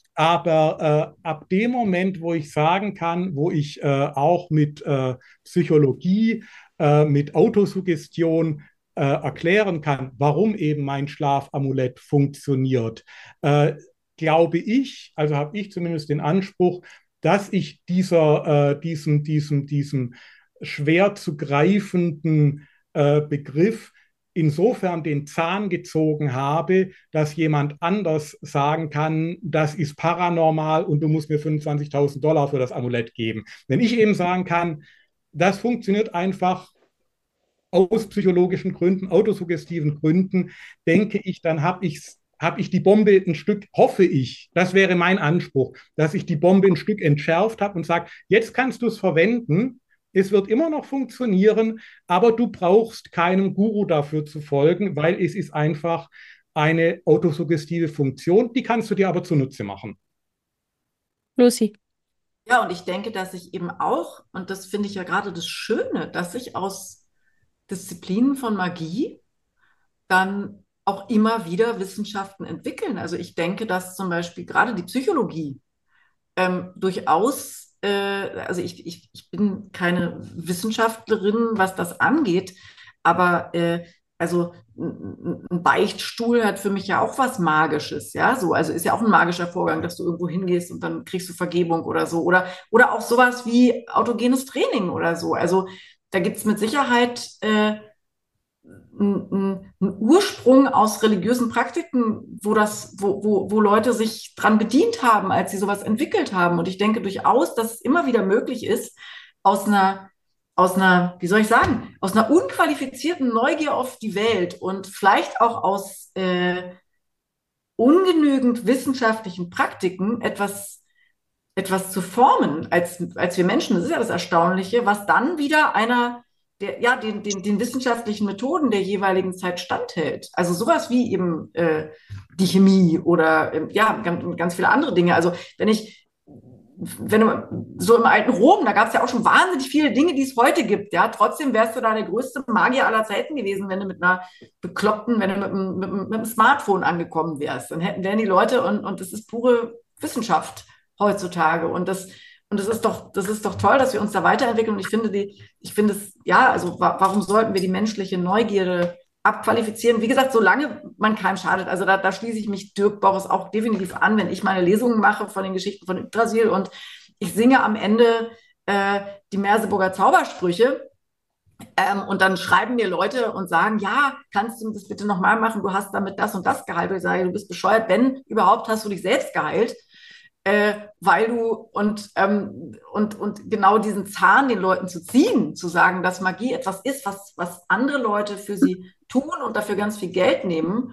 Aber äh, ab dem Moment, wo ich sagen kann, wo ich äh, auch mit äh, Psychologie, äh, mit Autosuggestion äh, erklären kann, warum eben mein Schlafamulett funktioniert, äh, glaube ich, also habe ich zumindest den Anspruch, dass ich dieser, äh, diesem, diesem, diesem schwer zu greifenden äh, Begriff insofern den Zahn gezogen habe, dass jemand anders sagen kann, das ist paranormal und du musst mir fünfundzwanzigtausend Dollar für das Amulett geben. Wenn ich eben sagen kann, das funktioniert einfach aus psychologischen Gründen, autosuggestiven Gründen, denke ich, dann habe ich habe ich die Bombe ein Stück, hoffe ich, das wäre mein Anspruch, dass ich die Bombe ein Stück entschärft habe und sage, jetzt kannst du es verwenden, es wird immer noch funktionieren, aber du brauchst keinem Guru dafür zu folgen, weil es ist einfach eine autosuggestive Funktion, die kannst du dir aber zunutze machen. Lucy. Ja, und ich denke, dass ich eben auch, und das finde ich ja gerade das Schöne, dass ich aus Disziplinen von Magie dann auch immer wieder Wissenschaften entwickeln. Also ich denke, dass zum Beispiel gerade die Psychologie ähm, durchaus, äh, also ich, ich, ich bin keine Wissenschaftlerin, was das angeht, aber äh, also ein ein Beichtstuhl hat für mich ja auch was Magisches, ja, so, also ist ja auch ein magischer Vorgang, dass du irgendwo hingehst und dann kriegst du Vergebung oder so, oder, oder auch sowas wie autogenes Training oder so. Also da gibt es mit Sicherheit äh, ein, ein Ursprung aus religiösen Praktiken, wo das, wo, wo, wo Leute sich dran bedient haben, als sie sowas entwickelt haben. Und ich denke durchaus, dass es immer wieder möglich ist, aus einer, aus einer, wie soll ich sagen, aus einer unqualifizierten Neugier auf die Welt und vielleicht auch aus äh, ungenügend wissenschaftlichen Praktiken etwas etwas zu formen als, als wir Menschen. Das ist ja das Erstaunliche, was dann wieder einer der, ja, den, den, den wissenschaftlichen Methoden der jeweiligen Zeit standhält. Also sowas wie eben äh, die Chemie oder äh, ja, ganz, ganz viele andere Dinge. Also wenn ich, wenn du so im alten Rom, da gab es ja auch schon wahnsinnig viele Dinge, die es heute gibt. Ja, trotzdem wärst du da der größte Magier aller Zeiten gewesen, wenn du mit einer bekloppten, wenn du mit einem, mit, mit einem Smartphone angekommen wärst. Dann hätten wären die Leute und, und das ist pure Wissenschaft heutzutage. Und das, und das ist doch, das ist doch toll, dass wir uns da weiterentwickeln. Und ich finde die, ich finde es, ja, also wa warum sollten wir die menschliche Neugierde abqualifizieren? Wie gesagt, solange man keinem schadet. Also da, da schließe ich mich Dirk Boris auch definitiv an, wenn ich meine Lesungen mache von den Geschichten von Yggdrasil und ich singe am Ende äh, die Merseburger Zaubersprüche. Ähm, und dann schreiben mir Leute und sagen, ja, kannst du das bitte nochmal machen? Du hast damit das und das geheilt. Und ich sage, du bist bescheuert. Wenn überhaupt, hast du dich selbst geheilt. Äh, weil du und, ähm, und, und genau diesen Zahn den Leuten zu ziehen, zu sagen, dass Magie etwas ist, was, was andere Leute für sie tun und dafür ganz viel Geld nehmen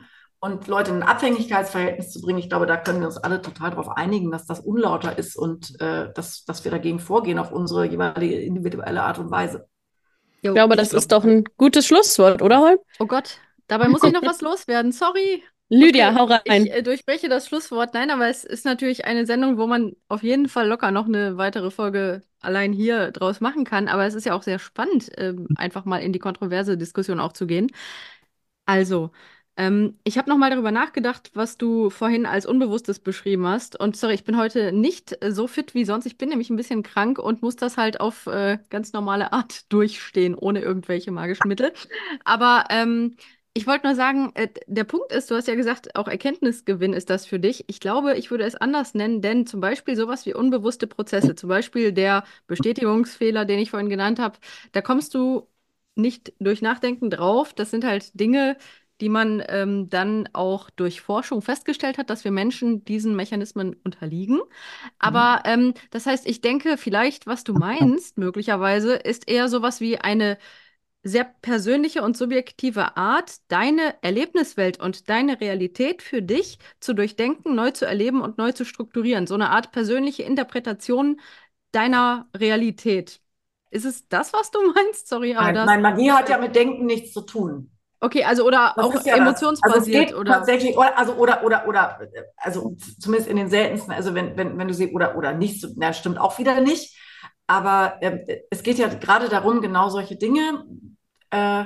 und Leute in ein Abhängigkeitsverhältnis zu bringen, ich glaube, da können wir uns alle total darauf einigen, dass das unlauter ist und äh, dass, dass wir dagegen vorgehen auf unsere jeweilige individuelle Art und Weise. Ich Jo, glaube, ich, das glaub, ist doch ein gutes Schlusswort, oder Holm? oh Gott, dabei muss ich noch was loswerden. Sorry. Lydia, Okay, hau ich rein. äh, durchbreche das Schlusswort. Nein, aber es ist natürlich eine Sendung, wo man auf jeden Fall locker noch eine weitere Folge allein hier draus machen kann. Aber es ist ja auch sehr spannend, ähm, einfach mal in die kontroverse Diskussion auch zu gehen. Also, ähm, ich habe noch mal darüber nachgedacht, was du vorhin als Unbewusstes beschrieben hast. Und sorry, ich bin heute nicht äh, so fit wie sonst. Ich bin nämlich ein bisschen krank und muss das halt auf äh, ganz normale Art durchstehen, ohne irgendwelche magischen Mittel. Aber ähm, ich wollte nur sagen, äh, der Punkt ist, du hast ja gesagt, auch Erkenntnisgewinn ist das für dich. Ich glaube, ich würde es anders nennen, denn zum Beispiel sowas wie unbewusste Prozesse, zum Beispiel der Bestätigungsfehler, den ich vorhin genannt habe, da kommst du nicht durch Nachdenken drauf. Das sind halt Dinge, die man ähm, dann auch durch Forschung festgestellt hat, dass wir Menschen diesen Mechanismen unterliegen. Aber ähm, das heißt, ich denke, vielleicht, was du meinst, möglicherweise, ist eher sowas wie eine sehr persönliche und subjektive Art, deine Erlebniswelt und deine Realität für dich zu durchdenken, neu zu erleben und neu zu strukturieren. So eine Art persönliche Interpretation deiner Realität. Ist es das, was du meinst? Sorry, aber Nein, das. nein, Magie hat ja mit Denken nichts zu tun. Okay, also oder Das auch ist ja das. Also es emotionsbasiert geht oder. tatsächlich, oder, also oder oder oder, also zumindest in den seltensten, also wenn, wenn, wenn du sie oder oder nicht so, na, stimmt auch wieder nicht. Aber ähm, es geht ja gerade darum, genau solche Dinge äh,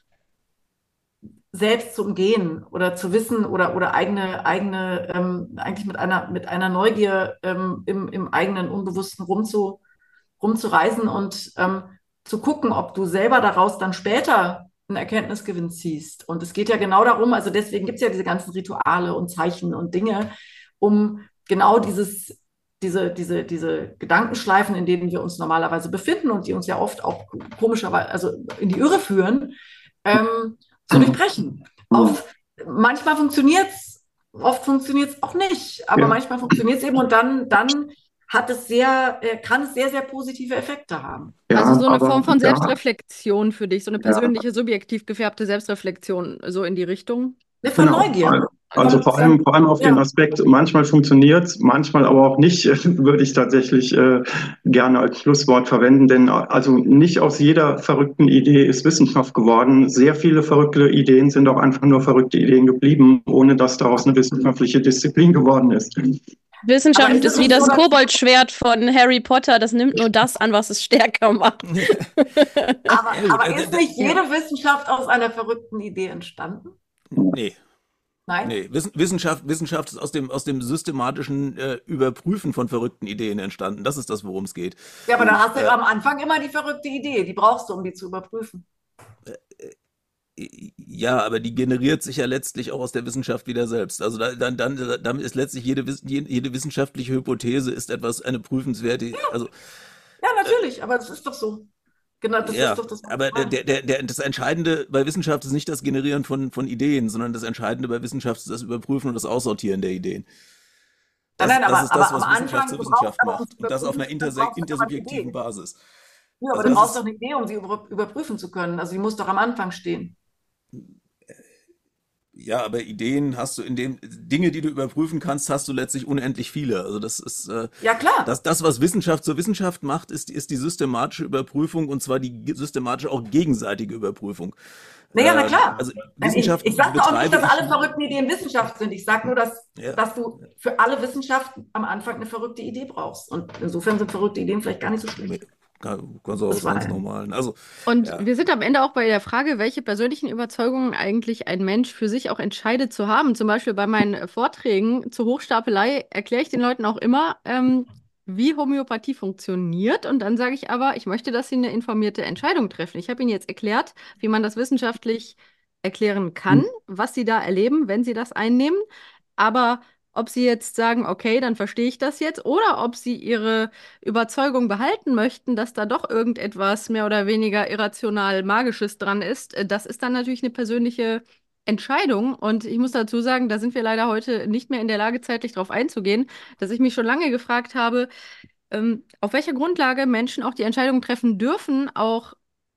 selbst zu umgehen oder zu wissen oder, oder eigene, eigene ähm, eigentlich mit einer, mit einer Neugier ähm, im, im eigenen Unbewussten rumzu, rumzureisen und ähm, zu gucken, ob du selber daraus dann später einen Erkenntnisgewinn ziehst. Und es geht ja genau darum, also deswegen gibt es ja diese ganzen Rituale und Zeichen und Dinge, um genau dieses, diese, diese, diese Gedankenschleifen, in denen wir uns normalerweise befinden und die uns ja oft auch komischerweise, also in die Irre führen, ähm, zu durchbrechen. Auf, manchmal funktioniert es, oft funktioniert es auch nicht, aber Ja. manchmal funktioniert es eben und dann, dann hat es sehr, äh, kann es sehr, sehr positive Effekte haben. Ja, Also so eine aber Form von da, Selbstreflexion für dich, so eine ja, persönliche, subjektiv gefärbte Selbstreflexion, so in die Richtung. Ne, von genau. Neugier. Also Von, vor allem, von, vor allem auf den ja. Aspekt, manchmal funktioniert es, manchmal aber auch nicht, würde ich tatsächlich äh, gerne als Schlusswort verwenden, denn äh, also nicht aus jeder verrückten Idee ist Wissenschaft geworden. Sehr viele verrückte Ideen sind auch einfach nur verrückte Ideen geblieben, ohne dass daraus eine wissenschaftliche Disziplin geworden ist. Aber Wissenschaft ist es ist wie nicht so, das dass Koboldschwert von Harry Potter, das nimmt nur das an, was es stärker macht. aber, Ja, gut, aber also, ist nicht Ja. jede Wissenschaft aus einer verrückten Idee entstanden? nee. Nein? Nee, Wiss- Wissenschaft, Wissenschaft ist aus dem, aus dem systematischen äh, Überprüfen von verrückten Ideen entstanden. Das ist das, worum es geht. Ja, aber dann hast du Äh, am Anfang immer die verrückte Idee. Die brauchst du, um die zu überprüfen. ja, aber die generiert sich ja letztlich auch aus der Wissenschaft wieder selbst. Also da, dann, dann, damit ist letztlich jede, Wiss- jede wissenschaftliche Hypothese ist etwas, eine prüfenswerte, also Ja, natürlich, aber das ist doch so. Genau, das ist ja, doch das, was aber ich meine. der, der, der, das Entscheidende bei Wissenschaft ist nicht das Generieren von, von Ideen, sondern das Entscheidende bei Wissenschaft ist das Überprüfen und das Aussortieren der Ideen. Nein, Das, nein, das aber, ist das, aber am was Wissenschaft Anfang, zur du brauchst Wissenschaft aber, um macht. zu Und das auf einer überprüfen zu können, interse brauchst du doch eine intersubjektiven Idee. Basis. Ja, aber Also du das brauchst doch ist, eine Idee, um sie über, überprüfen zu können. Also die muss doch am Anfang stehen. ja, aber Ideen hast du in dem, Dinge, die du überprüfen kannst, hast du letztlich unendlich viele. Also das ist, äh, Ja, klar. das, das, was Wissenschaft zur Wissenschaft macht, ist, ist die systematische Überprüfung und zwar die ge- systematische auch gegenseitige Überprüfung. Naja, na Äh, klar. also Ich, Wissenschaft ich sage auch nicht, betreibe dass ich, alle verrückten Ideen Wissenschaft sind. Ich sage nur, dass, ja, dass du für alle Wissenschaft am Anfang eine verrückte Idee brauchst. Und insofern sind verrückte Ideen vielleicht gar nicht so schlecht. kann- kannst du Das aus war ganz ein. normalen. Also, Und ja. wir sind am Ende auch bei der Frage, welche persönlichen Überzeugungen eigentlich ein Mensch für sich auch entscheidet zu haben. Zum Beispiel bei meinen äh, Vorträgen zur Hochstapelei erkläre ich den Leuten auch immer, ähm, wie Homöopathie funktioniert. Und dann sage ich aber, ich möchte, dass sie eine informierte Entscheidung treffen. Ich habe ihnen jetzt erklärt, wie man das wissenschaftlich erklären kann, was sie da erleben, wenn sie das einnehmen. Aber ob sie jetzt sagen, okay, dann verstehe ich das jetzt, oder ob sie ihre Überzeugung behalten möchten, dass da doch irgendetwas mehr oder weniger irrational Magisches dran ist, äh, das ist dann natürlich eine persönliche Entscheidung. Und ich muss dazu sagen, da sind wir leider heute nicht mehr in der Lage, zeitlich darauf einzugehen, dass ich mich schon lange gefragt habe, ähm, auf welcher Grundlage Menschen auch die Entscheidung treffen dürfen, auch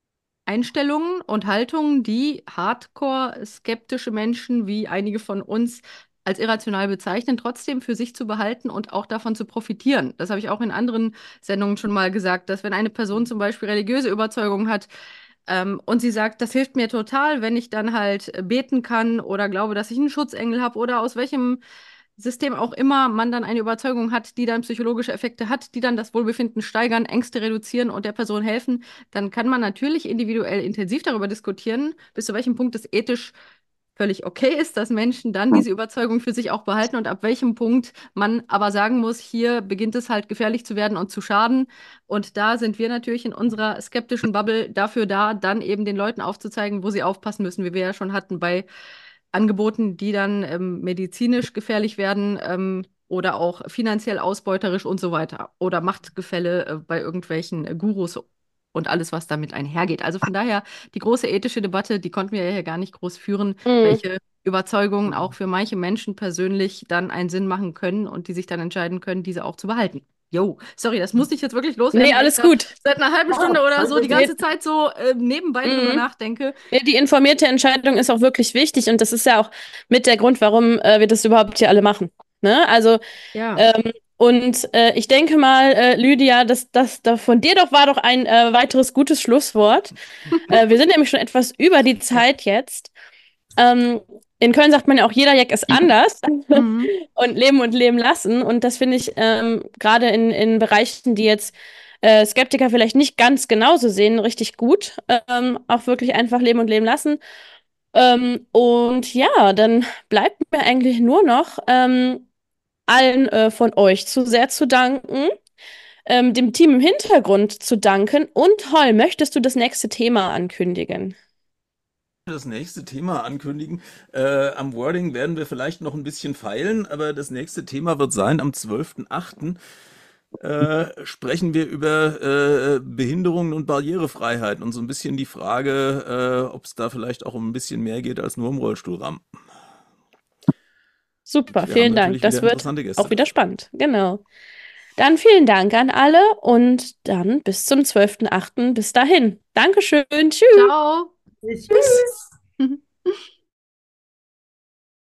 Einstellungen und Haltungen, die hardcore-skeptische Menschen wie einige von uns als irrational bezeichnen, trotzdem für sich zu behalten und auch davon zu profitieren. Das habe ich auch in anderen Sendungen schon mal gesagt, dass wenn eine Person zum Beispiel religiöse Überzeugungen hat, ähm, und sie sagt, das hilft mir total, wenn ich dann halt äh, beten kann oder glaube, dass ich einen Schutzengel habe oder aus welchem System auch immer man dann eine Überzeugung hat, die dann psychologische Effekte hat, die dann das Wohlbefinden steigern, Ängste reduzieren und der Person helfen, dann kann man natürlich individuell intensiv darüber diskutieren, bis zu welchem Punkt es ethisch völlig okay ist, dass Menschen dann diese Überzeugung für sich auch behalten und ab welchem Punkt man aber sagen muss, hier beginnt es halt gefährlich zu werden und zu schaden. Und da sind wir natürlich in unserer skeptischen Bubble dafür da, dann eben den Leuten aufzuzeigen, wo sie aufpassen müssen, wie wir ja schon hatten bei Angeboten, die dann ähm, medizinisch gefährlich werden, ähm, oder auch finanziell ausbeuterisch und so weiter. Oder Machtgefälle äh, bei irgendwelchen äh, Gurus und alles, was damit einhergeht. Also von daher, die große ethische Debatte, die konnten wir ja hier gar nicht groß führen, Mhm. welche Überzeugungen auch für manche Menschen persönlich dann einen Sinn machen können und die sich dann entscheiden können, diese auch zu behalten. Jo, sorry, das musste ich jetzt wirklich loswerden, Nee, weil alles ich da gut. seit einer halben Stunde oder so die Nee. ganze Zeit so äh, nebenbei drüber Mhm. nachdenke. Ja, die informierte Entscheidung ist auch wirklich wichtig und das ist ja auch mit der Grund, warum äh, wir das überhaupt hier alle machen. Ne? Also, Ja. ähm, und äh, ich denke mal, äh, Lydia, das, das, da von dir doch war doch ein äh, weiteres gutes Schlusswort. äh, wir sind nämlich schon etwas über die Zeit jetzt. Ähm, in Köln sagt man ja auch, jeder Jack ist anders Mhm. und leben und leben lassen. Und das finde ich ähm, gerade in, in Bereichen, die jetzt äh, Skeptiker vielleicht nicht ganz genauso sehen, richtig gut. Ähm, auch wirklich einfach leben und leben lassen. Ähm, und ja, dann bleibt mir eigentlich nur noch ähm, allen äh, von euch zu sehr zu danken, ähm, dem Team im Hintergrund zu danken. Und Hol, möchtest du das nächste Thema ankündigen? Das nächste Thema ankündigen. Äh, am Wording werden wir vielleicht noch ein bisschen feilen, aber das nächste Thema wird sein, am zwölften achten äh, sprechen wir über äh, Behinderungen und Barrierefreiheit und so ein bisschen die Frage, äh, ob es da vielleicht auch um ein bisschen mehr geht als nur um Rollstuhlrampen. Super, Wir haben vielen Dank. natürlich Das wieder wird interessante Gäste auch wieder dabei. spannend. Genau. Dann vielen Dank an alle und dann bis zum zwölften achten Bis dahin. Dankeschön. Tschüss. Ciao. Tschüss. Tschüss.